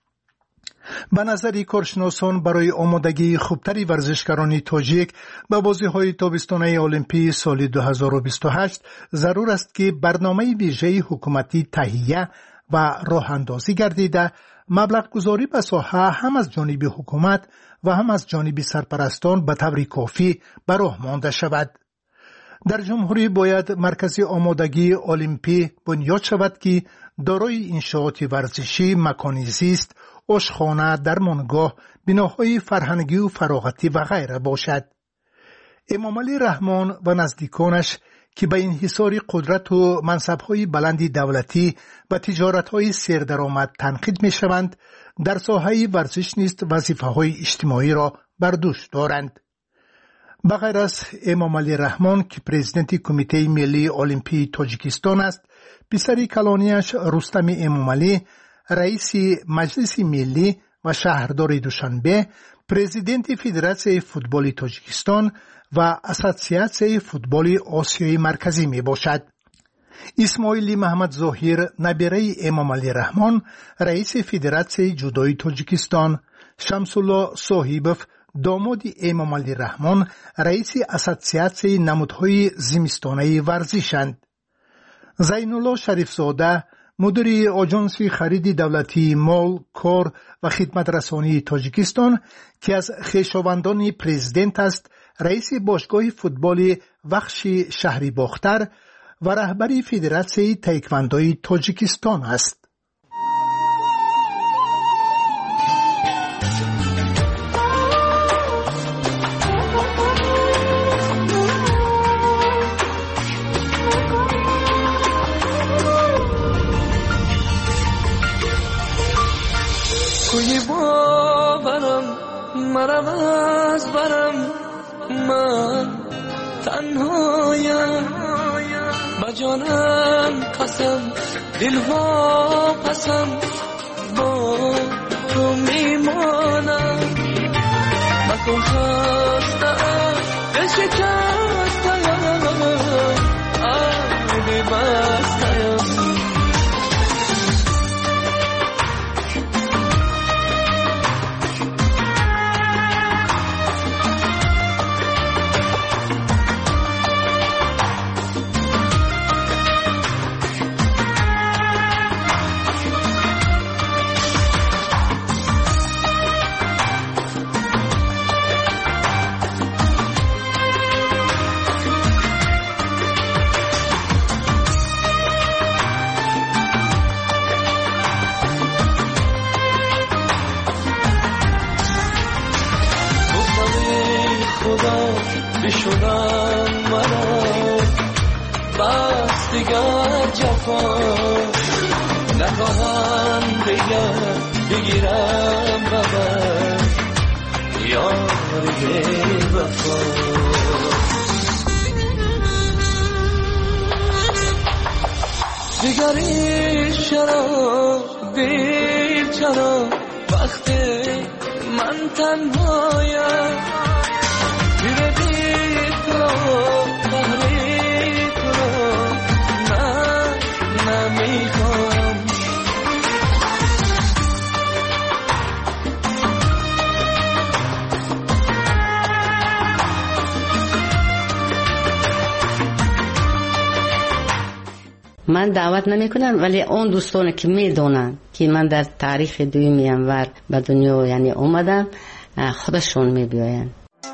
به نظر کارشناسان برای آمادگی خوبتری ورزشکاران تاجیک به بازی‌های تابستانه المپیک سال 2028 ضرور است که برنامه ویژه حکومتی تهیه و راه اندازی گردیده مبلغ گذاری به ساحه هم از جانب حکومت و هم از جانب سرپرستان به طور کافی به راه مانده شود. در جمهوری باید مرکز آمادگی المپی بنیاد شود که دارای انشاءات ورزشی، مکان زیست، آشخانه، درمانگاه، بناهای فرهنگی و فراغتی و غیره باشد. امام علی رحمان و نزدیکانش که به انحصار قدرت و منصب‌های بلند دولتی و تجارت‌های سردرآمد تنقید می‌شوند، در ساحه ورزش نیز وظیفه‌های اجتماعی را بر دوش دارند. بغیر از امام علی رحمان که پرزیدنت کمیته ملی المپی تاجیکستان است، پسر کلانیش رستم امام علی رئیس مجلس ملی و شهردار دوشنبه، پرزیدنت فدراسیون فوتبال تاجیکستان و اسوسیاسیون فوتبال آسیای مرکزی می باشد. اسماعیل محمد ظاهر نبیره امام علی رحمان رئیس فدراسیون جودوی تاجیکستان، شمس الله صاحبوف داماد امام علی رحمان رئیس اسوسیاسیون نمودهای زمستانه ورزشند. زین الله شریفزاده مدیر آژانس خرید دولتی مال، کار و خدمت رسانی تاجیکستان که از خویشاوندان پرزیدنت است، رئیس باشگاه فوتبال وخش شهری باختر و رهبری فدراسیون تایکواندوی تاجیکستان است. کوی باورم مرم از برم، من تنهایم با جانم قسم، دلها پسم با تو میمانم. مکن خستم دل شکستم، آبی بستم. بشونم منو بس دیگر جفا نخواهم بگیرم ببر یار وفا. دیگری چرا دیر چرا وقتی من تنهایم، من دعوت نمی کنم، ولی اون دوستان که می دونن که من در تاریخ دویمی انور به دنیا یعنی اومدم، خودشون می بیاین.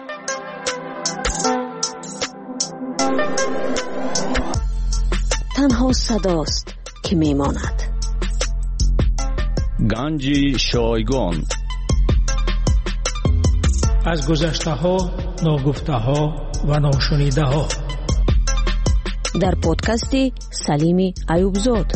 تنها صداست که می ماند. گنج شایگان. از گذشته ها، ناگفته ها و ناشنیده ها. در پادکستی سلیم ایوبزاد.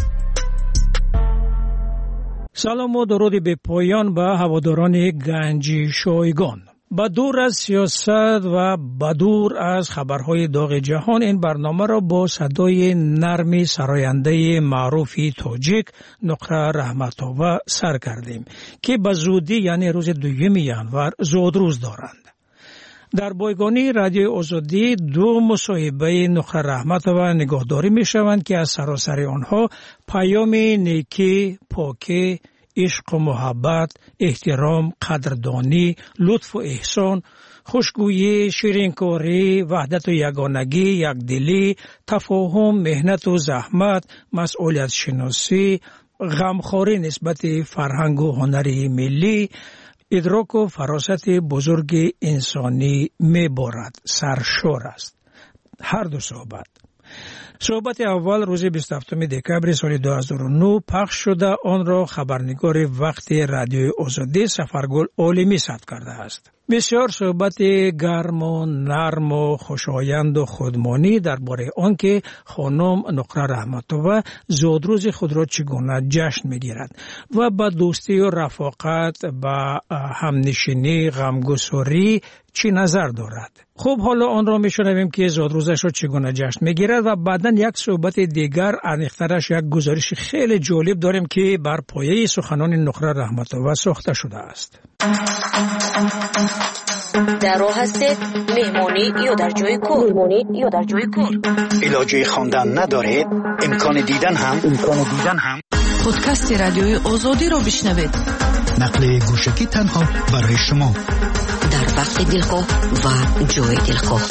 سلام و درود به پایان به هواداران گنج شایگان. با دور از سیاست و با دور از خبرهای داغ جهان، این برنامه را با صدای نرم سراینده معروفی تاجیک نقره رحمت‌آور سر کردیم که به زودی یعنی روز 2 ژانویه زودروز دارند. در بایگانی رادیوی آزادی 2 مصاحبه نقره رحمت‌آور نگاهداری می شوند که از سراسر آنها پیام نیکی، پاکی، عشق و محبت، احترام، قدردانی، لطف و احسان، خوشگویی، شیرینکاری، وحدت و یگانگی، یکدلی، تفاهم، مهنت و زحمت، مسئولیت شناسی، غمخواری نسبت فرهنگ و هنری ملی ادراک و فراست بزرگ انسانی می‌بارد. سرشار است هر دو صحبت اول روز 27 دکبر سال 2009 پخش شده. آن را خبرنگار وقت رادیوی آزادی سفرگل عالمی ثبت کرده است. بسیار صحبت گرم و نرم و خوشایند و خودمانی درباره آنکه خانم نقره رحمت‌الله زادروز خود را چگونه جشن می‌گیرد و با دوستی و رفاقت با همنشینی غمگساری چی نظر دارد. خب حالا آن را میشنویم که زادروزش را چگونه جشن میگیرد و بعداً یک صحبت دیگر عمیق‌ترش یک گزارش خیلی جالب داریم که بر پایه سخنان نقره رحمت‌الله ساخته شده است. در راه هستید مهمانی یا در جای کار علاجه خواندن ندارید امکان دیدن هم پادکست رادیوی آزادی را بشنوید. نقل گوشکی تنها برای شما در وقت دلخواه و جای دلخواه.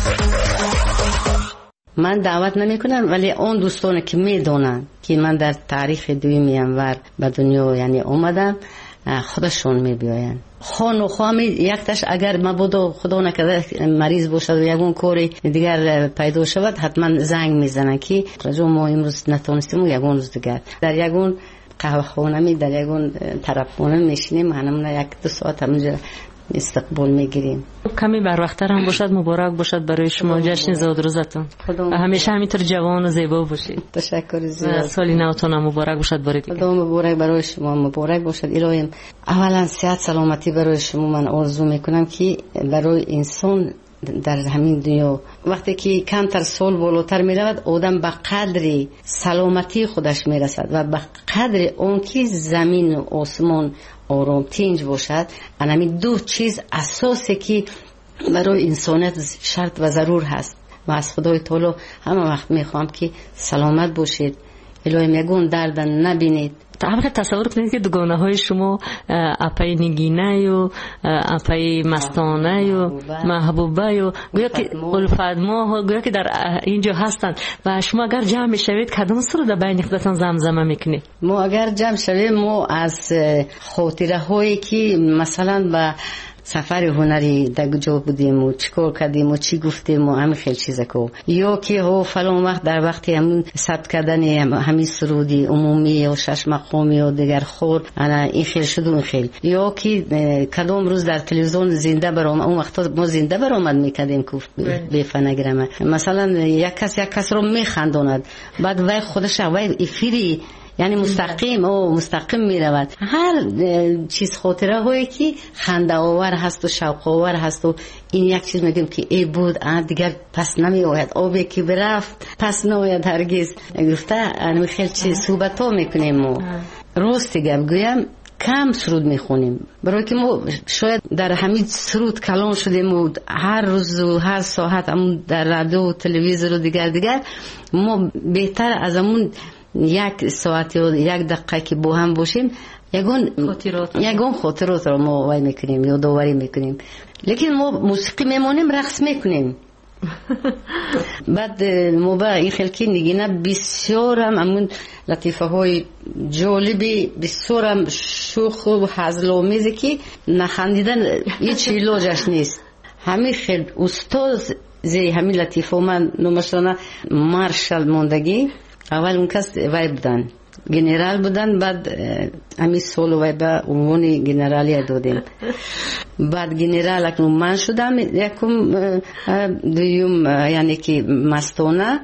من دعوت نمی کنم ولی اون دوستان که می دونن که من در تاریخ دویم انور به دنیا یعنی اومدم خودشون می بیاین. خان و خوامی یکتش اگر مبادا خدا نکرده مریض باشد و یکون کاری دیگر پیدا شود حتما زنگ میزنن که رجوع ما امروز نتونستیم و یکون روز دیگر در یکون قهوه خانه در یکون طرف خانه میشینیم همون 1-2 ساعت همونجا استقبال میگیریم. کمی بر وقت‌تر هم باشد مبارک باشد برای شما جشن زادروزتون و همیشه همینطور جوان و زیبا باشید. تشکر زیاد. سال نوتون مبارک باشد برای دیگه. خدا مبارک برای شما مبارک باشد. الهی اولا صحت سلامتی برای شما من آرزو میکنم که برای انسان در همین دنیا وقتی که کمتر سال بالاتر می رود آدم به قدر سلامتی خودش می رسد و به قدر اون که زمین و آسمان آرام تنج باشد. همین دو چیز اساسی که برای انسانیت شرط و ضرور هست و از خدای تعالی همه وقت می خواهم که سلامت باشید. الهی میگون درد نبینید. طبعا تصور کنید که دوگانه های شما اپای نگینه و اپای مستانه و محبوبه و گویا که الفدما گویا که در اینجا هستند و شما اگر جمع شوید کدام سر در بین خودتان زمزمه میکنید؟ ما اگر جمع شویم ما از خاطره هایی که مثلا با سفر هنری در کجا بودیم و چیکار کردیم و چی گفتیم و همین خیلی چیزا کو یا که ها فلان وقت در وقتی همون ثبت کردن همین سرودی عمومی یا 6 مقامی و دیگر خور انا این خیلی شد اون خیلی یا که کدام روز در تلویزیون زنده برام اون وقتا ما زنده برآمد میکردیم گفت به فنگرامه مثلا یک کس رو میخندوند بعد وای خودش وای افیری یعنی مستقیم می رود. هر چیز خاطره هایی که خنده آور هست و شوق آور هست و این یک چیز میگیم که ای بود دیگر پس نمی آید آبی که برفت پس نمیاد هرگز گفته انمی خیلی چیز صحبت ها میکنیم و راست گویم کم سرود میخونیم برای که ما شاید در همین سرود کلان شدیم و هر روز و هر ساعت همون در رادیو و تلویزیون و دیگر ما بهتر از همون 1 ساعت یا 1 دقیقه که با هم باشیم یگون خاطرات رو ما وای میکنیم یادآوری میکنیم لیکن ما موسیقی میمونیم رقص میکنیم بعد ما با این خلکی نگینه بسیار هم همون لطیفه های جالبی بسیار هم شوخ و هزل‌آمیزی که نخندیدن هیچ علاجش نیست. همین خیلی استاد زی همین لطیفه من نمشتانه مارشال موندگی اول اون کس وای بودن گنرال بودن بعد همین سولو وای به عنوان گنرالی دادیم بعد گنرال اکنون من شدم یکم دویم یعنی که مستانه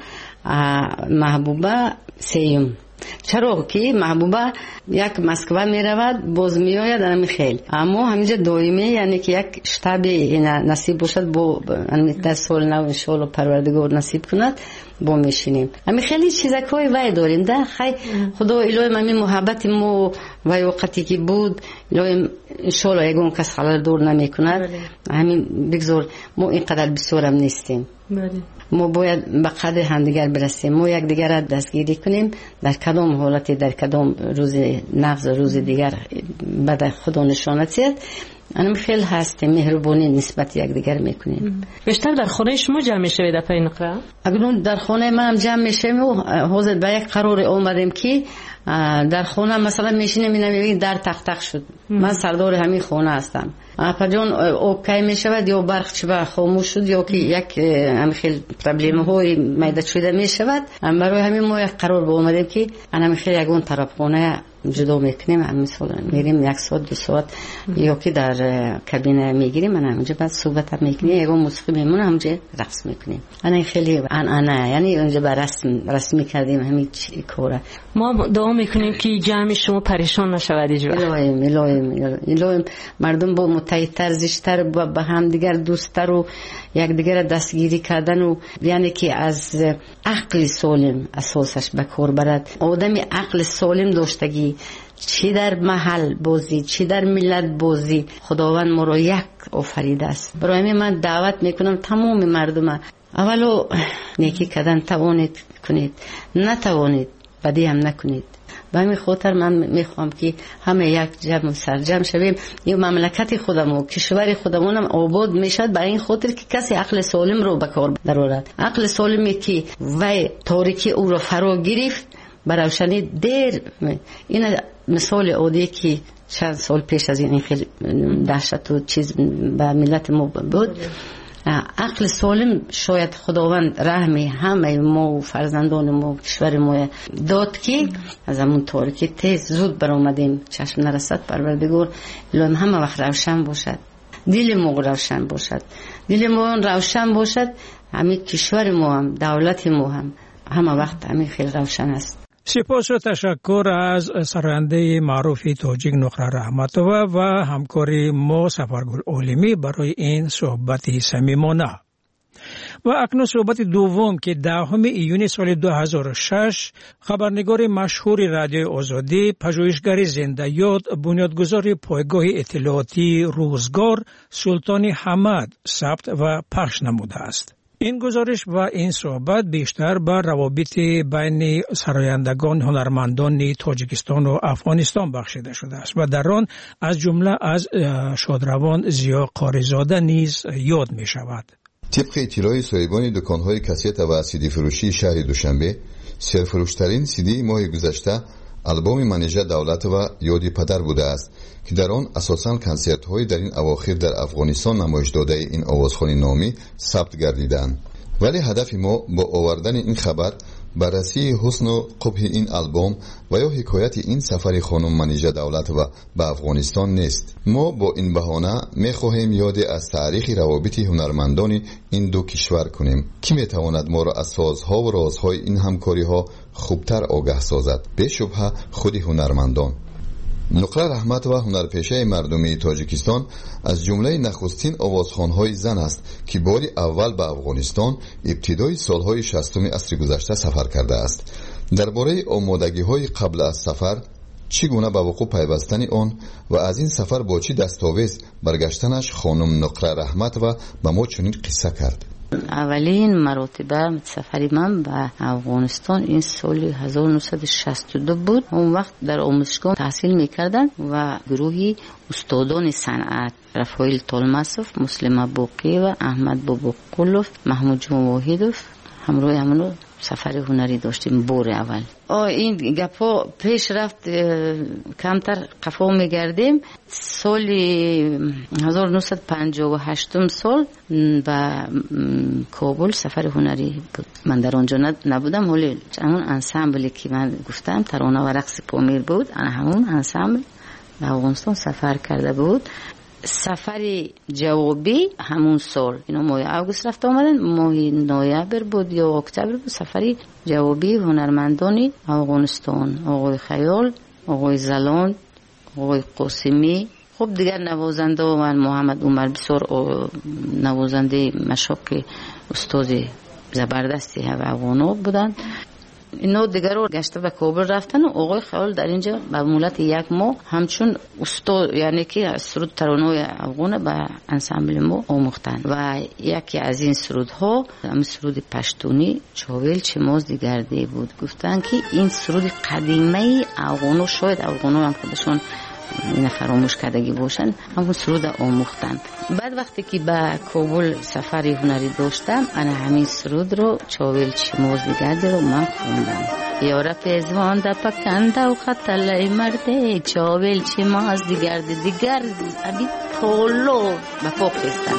محبوبه سیم چرا که محبوبه یک مسکو می رود باز می آید همین خیلی اما همینجا دائمی یعنی که یک شتابی نصیب باشد با در سال نو انشاءالله پروردگار نصیب کند با میشینیم همین خیلی چیزکای وای داریم ده خیلی خدا الهی همین محبت ما وای وقتی که بود الهی انشاءالله یگون کس خلال دور نمی کند همین بگذار ما اینقدر بسیارم نیستیم ما باید به قدر همدیگر برسیم ما یک دیگر را دستگیری کنیم در کدام حالتی در کدام روز نفس روز دیگر بعد خدا نشانت انا خیلی هستیم مهربانی نسبت یکدیگر میکنیم. بیشتر در خانه شما جمع میشوید اپای نقره؟ اگرون در خانه من هم جمع میشیم و حاضر به یک قرار اومدیم که در خانه مثلا میشینیم میبینیم در تق شد. من سردار همین خانه هستم. اپا جان اوکی میشود یا برق چه خاموش شد یا که یک همین خیلی پرابلم های میده شده میشود. برای همین ما یک قرار با اومدیم که انا خیلی یگون طرف خانه جدا میکنیم. هم مثلا میریم یک ساعت دو ساعت یا که در کابینه میگیریم. من همونجا بعد صحبت میکنیم یگون موسیقی میمونه همونجا رقص میکنیم. انا خیلی انا یعنی اونجا بر رسمی کردیم همین کاره. ما دعا میکنیم که جمع شما پریشان نشود اینجا. الهیم مردم با متحدتر زیشتر با هم دیگر دوستتر و یک دیگر دستگیری کردن و یعنی که از عقل سالم اساسش به کار برد. آدمی عقل سالم داشتگی چی در محل بازی چی در ملت بازی خداوند ما را یک آفریده است. برای من دعوت میکنم تمام مردم اولو نیکی کردن توانید کنید نتوانید بدی هم نکنید. به همین خاطر من میخوام که همه یک جمع سرجم شویم. این مملکت خودم و کشور خودمون هم آباد میشد برای این خاطر که کسی عقل سالم رو به کار درآورد. عقل سالمی که وی تاریکی او رو فرا گرفت برای دیر. این مثال عادی که چند سال پیش از این خیلی دهشت و چیز به ملت ما بود. عقل سالم شاید خداوند رحمی همه ما و فرزندان ما و کشور ما داد که از همون تاریکی تیز زود برآمدیم. چشم نرسد پروردگار الهی همه وقت روشن باشد. دل ما روشن باشد. دل ما روشن باشد. همین کشور ما هم دولت ما هم همه وقت همین خیلی روشن است. سپاس و تشکر از سرنده معروف تاجیک نقره رحمتوه و همکاری ما سفرگل عالمی برای این صحبت صمیمانه. و اکنون صحبت دوم که 10 ایون سال 2006 خبرنگار مشهور رادیوی آزادی، پژوهشگر زنده یاد، بنیادگذار پایگاه اطلاعاتی روزگار سلطان حمد ثبت و پخش نموده است. این گزارش و این صحبت بیشتر بر روابط بین سرایندگان هنرمندان تاجیکستان و افغانستان بخشیده شده است و در آن از جمله از شادروان زیا قاریزاده نیز یاد می شود. طبق اطلاع صاحبان دکان‌های کاسیت و سیدی فروشی شهر دوشنبه، سرفروشترین سیدی ماه گذشته البوم منیژه دولت و یادی پدر بوده است که در آن اساساً کنسرت‌های در این اواخر در افغانستان نمایش داده این آوازخوانی نامی ثبت گردیدند. ولی هدف ما با آوردن این خبر بررسی حسن و قبح این البوم و یا حکایت این سفر خانم منیژه دولت و به افغانستان نیست. ما با این بهانه می‌خواهیم یاد از تاریخ روابط هنرمندان این دو کشور کنیم که می‌تواند ما را از سازها و رازهای این همکاری‌ها خوبتر آگاه سازد. به شبهه خود هنرمندان. نقره رحمت و هنرپیشه مردمی تاجیکستان از جمله نخستین آوازخوان‌های زن است که بار اول به افغانستان ابتدای سالهای 60 عصر گذشته سفر کرده است. درباره آمادگی‌های قبل از سفر، چگونه به وقوع پیوستن آن و از این سفر با چه دستاویز برگشتنش خانم نقره رحمت و به ما چنین قصه کرد. اولین مراتبه سفری من به افغانستان این سال 1962 بود. اون وقت در آموزشگاه تحصیل میکردن و گروهی استادان صنعت رفایل طالماسوف، مسلم باقی و احمد باباقلوف، محمود جون واحدوف همراه همونو سفر هنری داشتیم بور اول. این گپا پیش رفت کمتر قفا میگردیم. سال 1958 سال به کابل سفر هنری بود. من در آنجا نبودم ولی همون انسامبلی که من گفتم ترانه و رقص پامیر بود، همون انسامبل به افغانستان سفر کرده بود. سفر جوابی همون سال، اینا ماه اوگوست رفت آمدن، ماه نوامبر بود یا اکتبر بود. سفری جوابی هنرمندانی افغانستان، آقای خیال، آقای زلان، آقای قاسمی، خب دیگر نوازنده و من محمد عمر بسیار نوازنده مشاق استاد زبردستی افغانا بودن. اینا دیگر رو گشته به کابل رفتن و آقای خیال در اینجا به مولت یک ماه همچون استاد یعنی که سرود ترانه افغان به انسامبل ما آموختن و یکی از این سرودها هم سرود پشتونی چاویل چماز دیگرده بود. گفتن که این سرود قدیمه افغانو، شاید افغانو هم خودشون این فراموش کردگی باشن همون سرود آموختن. بعد وقتی که به کابل سفر هنری داشتم انا همین سرود رو چاویل چی موزیگرد رو من خوندم. یارا پیزوان دا پکنده و خطله مرده چاویل چی موزیگرد دیگر ابی پولو به پا خستم.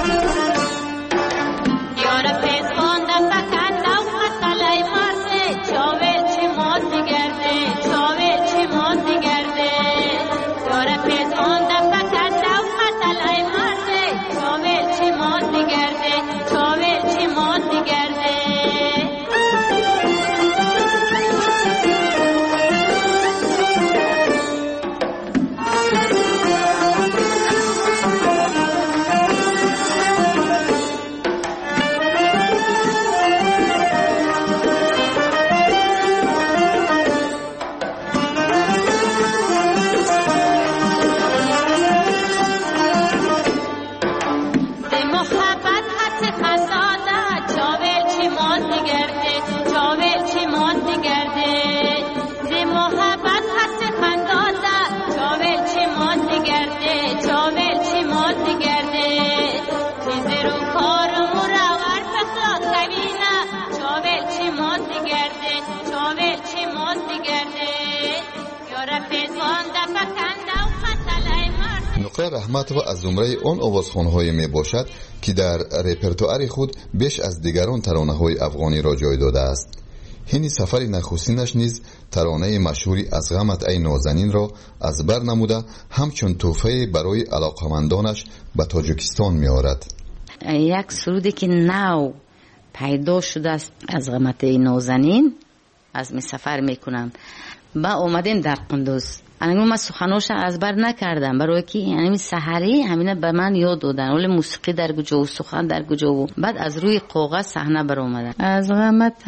یارا پیزوان دا پکنده و خطله مرده چاویل چی موزیگرده چاویل چی موزیگرده یارا پیزوان دا پکنده و خطله مرده چاویل چی موزیگرده چاویل چی موزیگرده. نقره رحمت و از زمره آن آوازخوان‌های می باشد که در رپرتوار خود بیش از دیگران ترانه‌های افغانی را جای داده است. هینی سفر نخستینش نیز ترانه مشهوری از غمت ای نازنین را از بر نموده همچون تحفه برای علاقمندانش به تاجیکستان می آورد. یک سرودی که نو پیدا شده است از غمت ای نازنین از می سفر می کنم با اومدیم در قندوز. انا من سخنوش از بر نکردم برای که یعنی سحری همینه به من یاد دادن ولی موسیقی در کجا و سخن در کجا و بعد از روی کاغذ صحنه بر اومدن. از غمت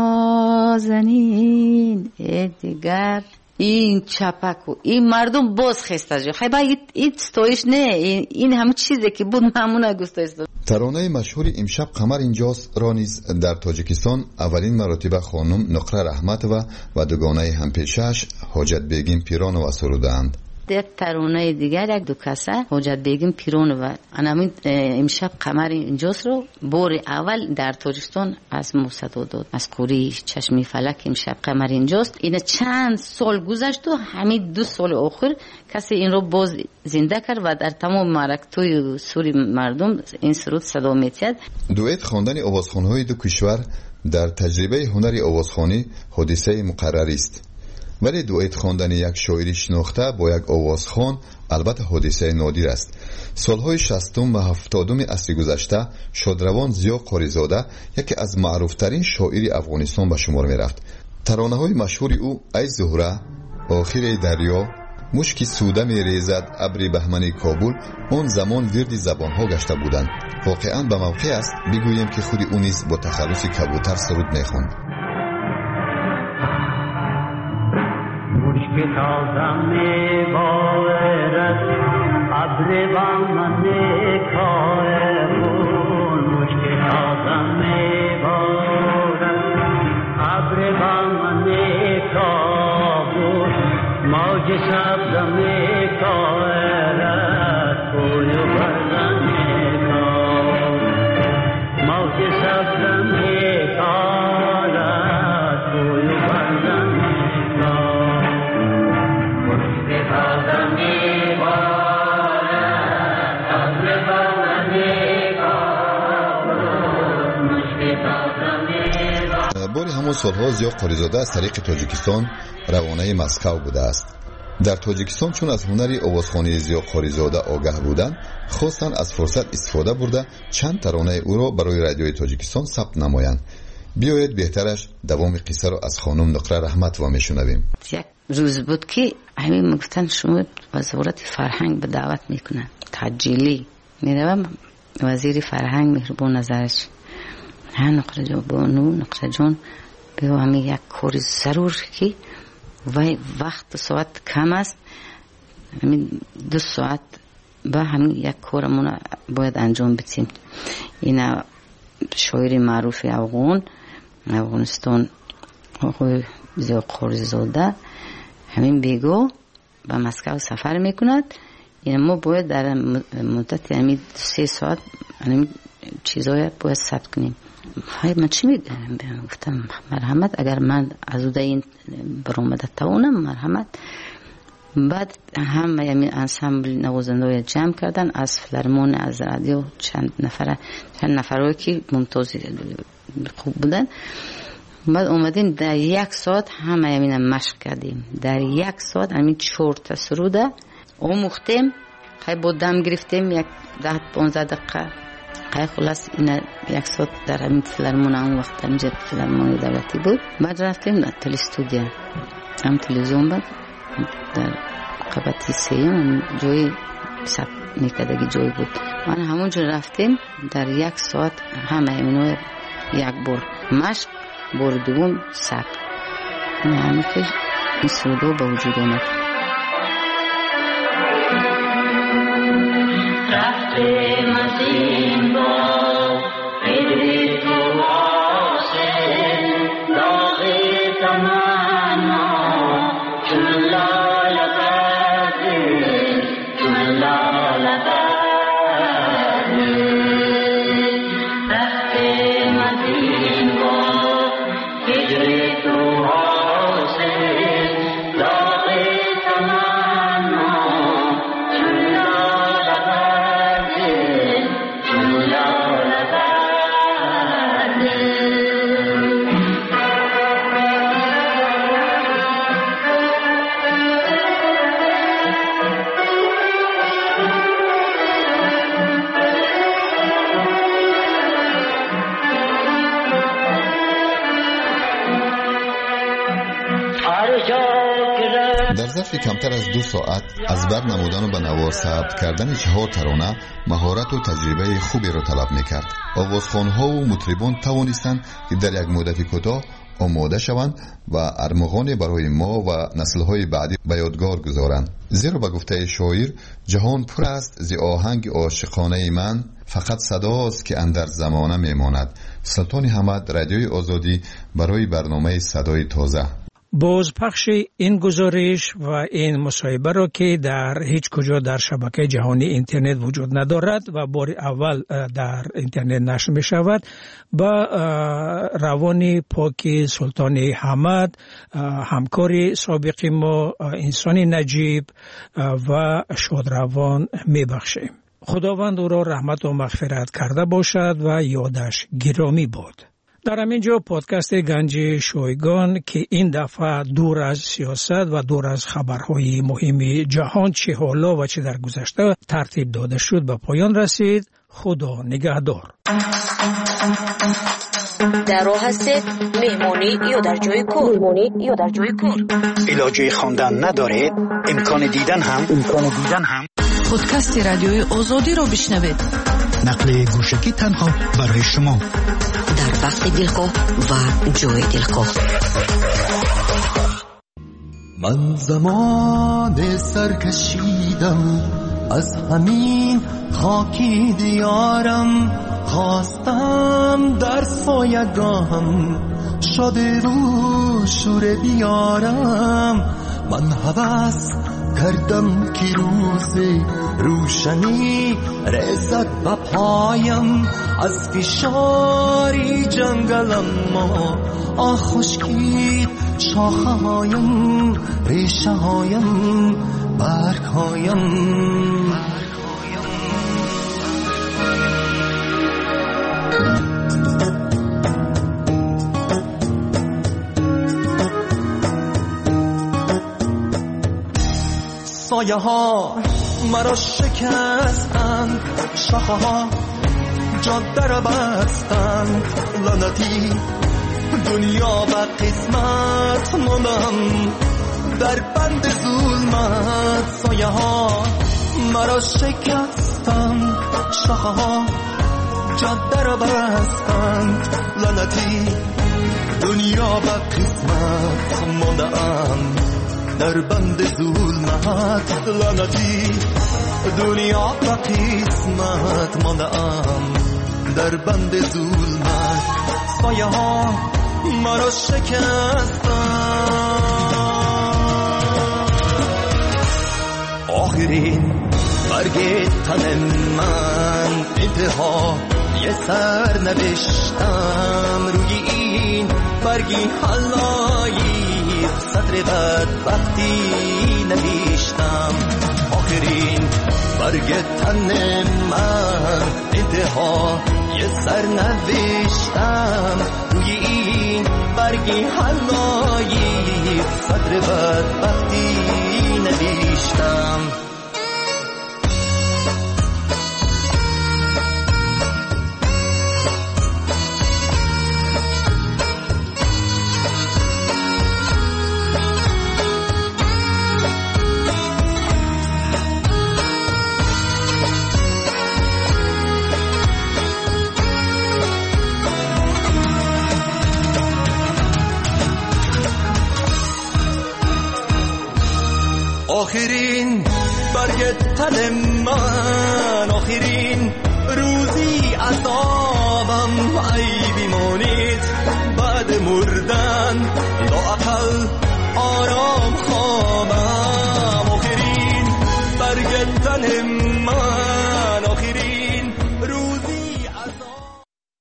نازنین دیگر این چپک و این مردم باز خسته جو خیلی با این ستایش نه این همه چیزی که بود همونه گستایش. ترانه مشهور امشب قمر اینجاست را نیز در تاجیکستان اولین مرتبه خانم نقره رحمت و دوگانه همپیشش حاجت بیگم پیرانو سرودند. یک ترانه دیگر یک دو کسه حاجت بیگم پیرانو انامین امشب قمر اینجاست رو بار اول در تاجیکستان از موسیقی داد از کوری چشمی فلک امشب قمر اینجاست. این چند سال گذشت و همین 2 سال آخر کسی این رو باز زنده کرد و در تمام معرکت‌های سوری مردم این سرود صدا می‌تید. دوئت خواندن آوازخوان‌های دو کشور در تجربه هنری آوازخوانی حادثه مقرری است. ولی دوئت خواندن یک شاعری شناخته با یک آوازخوان البته حادثه نادر است. سالهای 60 و 70 عصر گذشته شادروان ضیا قاریزاده یکی از معروفترین شاعری افغانستان به شمار می‌رفت. ترانه‌های مشهور او ای زهره، آخر دریا، مشکی سوده می‌ریزد ابر بهمن کابل اون زمان ورد زبان‌ها گشته بودند. واقعاً به موقع است بگوییم که خود او نیز با تخلص کبوتر سرود می‌خواند. مشک تازه می‌بارد ابر بهمن کابل مشک تازه می‌بارد ابر بهمن کابل موج سبز می‌کارد کوی بردن کابل موج سبز می‌کارد کوی بردن باری همون سالها ضیا قاریزاده از طریق تاجیکستان روانه مسکو بوده است. در تاجیکستان چون از هنری آوازخوانی ضیا قاریزاده آگاه بودند خواستند از فرصت استفاده برده چند ترانه او را برای رادیوی تاجیکستان ثبت نمایند. بیایید بهترش دوام قصه را از خانم نقره رحمت میشنویم. یک روز بود که همین گفتن شما وزارت فرهنگ به دعوت میکنن تجیلی میروم وزیر فرهنگ مهربان نظرش ها نقره جان بانو نقره جان به همین یک کاری ضرور که وقت ساعت کم است همین 2 ساعت با همین یک کارمون باید انجام بدیم. این شاعر معروف افغانستان آقای ضیا قاریزاده همین بگو به مسکو سفر میکند. این ما باید در مدت یعنی 3 ساعت یعنی چیزای باید ثبت کنیم. های من چی میگم؟ گفتم مرحمت، اگر من از اون این برآمده تاونم مرحمت. بعد هم یعنی انسامبل نوازنده جمع کردن از فیلارمون، از رادیو، چند نفرایی که ممتاز خوب بودن. بعد اومدیم در 1 ساعت همه یعنی مشق کردیم. در 1 ساعت همین 4 تا سروده آموختیم. خیلی با دم گرفتیم 10-15 دقیقه. خیلی خلاص این 1 ساعت در همین فیلارمون، اون وقت اینجا فیلارمون دولتی بود. بعد رفتیم در تلستودیا، هم تلویزیون بود در قبطی سیون جوی سب میکردگی جوی بود. من همونجا رفتیم در 1 ساعت همه اینو 1 بار مشق، بار دوم سب. همه که این سودو به وجود آمد. رفتیم از این با پیدی تو آسه داغی تمانا چون لال بردی چون لال بردی رفتیم از این با پیدی تو آسه داغی تمانا چون لال بردی چون لال بردی. در ظرف کمتر از 2 ساعت از بر نمودن و به نوار ثبت کردن 4 ترانه مهارت و تجربه خوبی را طلب میکرد. آوازخوان‌ها و مطربان توانستند که در یک مدت کوتاه آماده شوند و ارمغانی برای ما و نسل‌های بعدی به یادگار گذارند. زیرا به گفته شاعر جهان پر است ز آهنگ عاشقانه من، فقط صداست که اندر زمانه میماند. سلطان حمد، رادیوی آزادی، برای برنامه صدای تازه. بازپخش این گزارش و این مصاحبه را که در هیچ کجا در شبکه جهانی اینترنت وجود ندارد و بار اول در اینترنت نشر می شود، با روان پاک سلطان حمد، همکار سابق ما، انسان نجیب و شادروان می بخشیم. خداوند او را رحمت و مغفرت کرده باشد و یادش گرامی باد. در همینجا پادکست گنج شایگان که این دفعه دور از سیاست و دور از خبرهای مهم جهان چه حالا و چه در گذشته ترتیب داده شد به پایان رسید. خدا نگهدار. در راه هستید، مهمانی یا در جای کار. علاجه خواندن ندارید، امکان دیدن هم پادکست رادیوی آزادی رو بشنوید. نقل گوشکی تنها برای شما در وقت دلخواه و جای دلخواه. من زمان سرکشیدم از همین خاکی دیارم، خواستم در سایگاهم شده رو شور بیارم. من هوس کردم که روز روشنی رسد به پایم، از فشاری جنگلم ما خشکید شاخه هایم، ریشه هایم، برگ هایم. سایه ها مرا شکستند، شاخه ها جاده را بستند، لعنتی دنیا به قسمت ماندم در بند ظلمت. سایه ها مرا شکستند، شاخه ها جاده را بستند، لعنتی دنیا به قسمت ماندم در بند ظلمت. لعنتی دنیا به قسمت ماندم در بند ظلمت. سایه ها مرا شکستند. آخرین برگ تن من انتها یه سر نوشتم روی این برگی حلایی سطر بدبختی نوشتم آخرین برگ تن من انتها یه سر نوشتم روی این برگی حلایی سطر بدبختی نوشتم آخرین برگ تن من آخرین روزی عذاب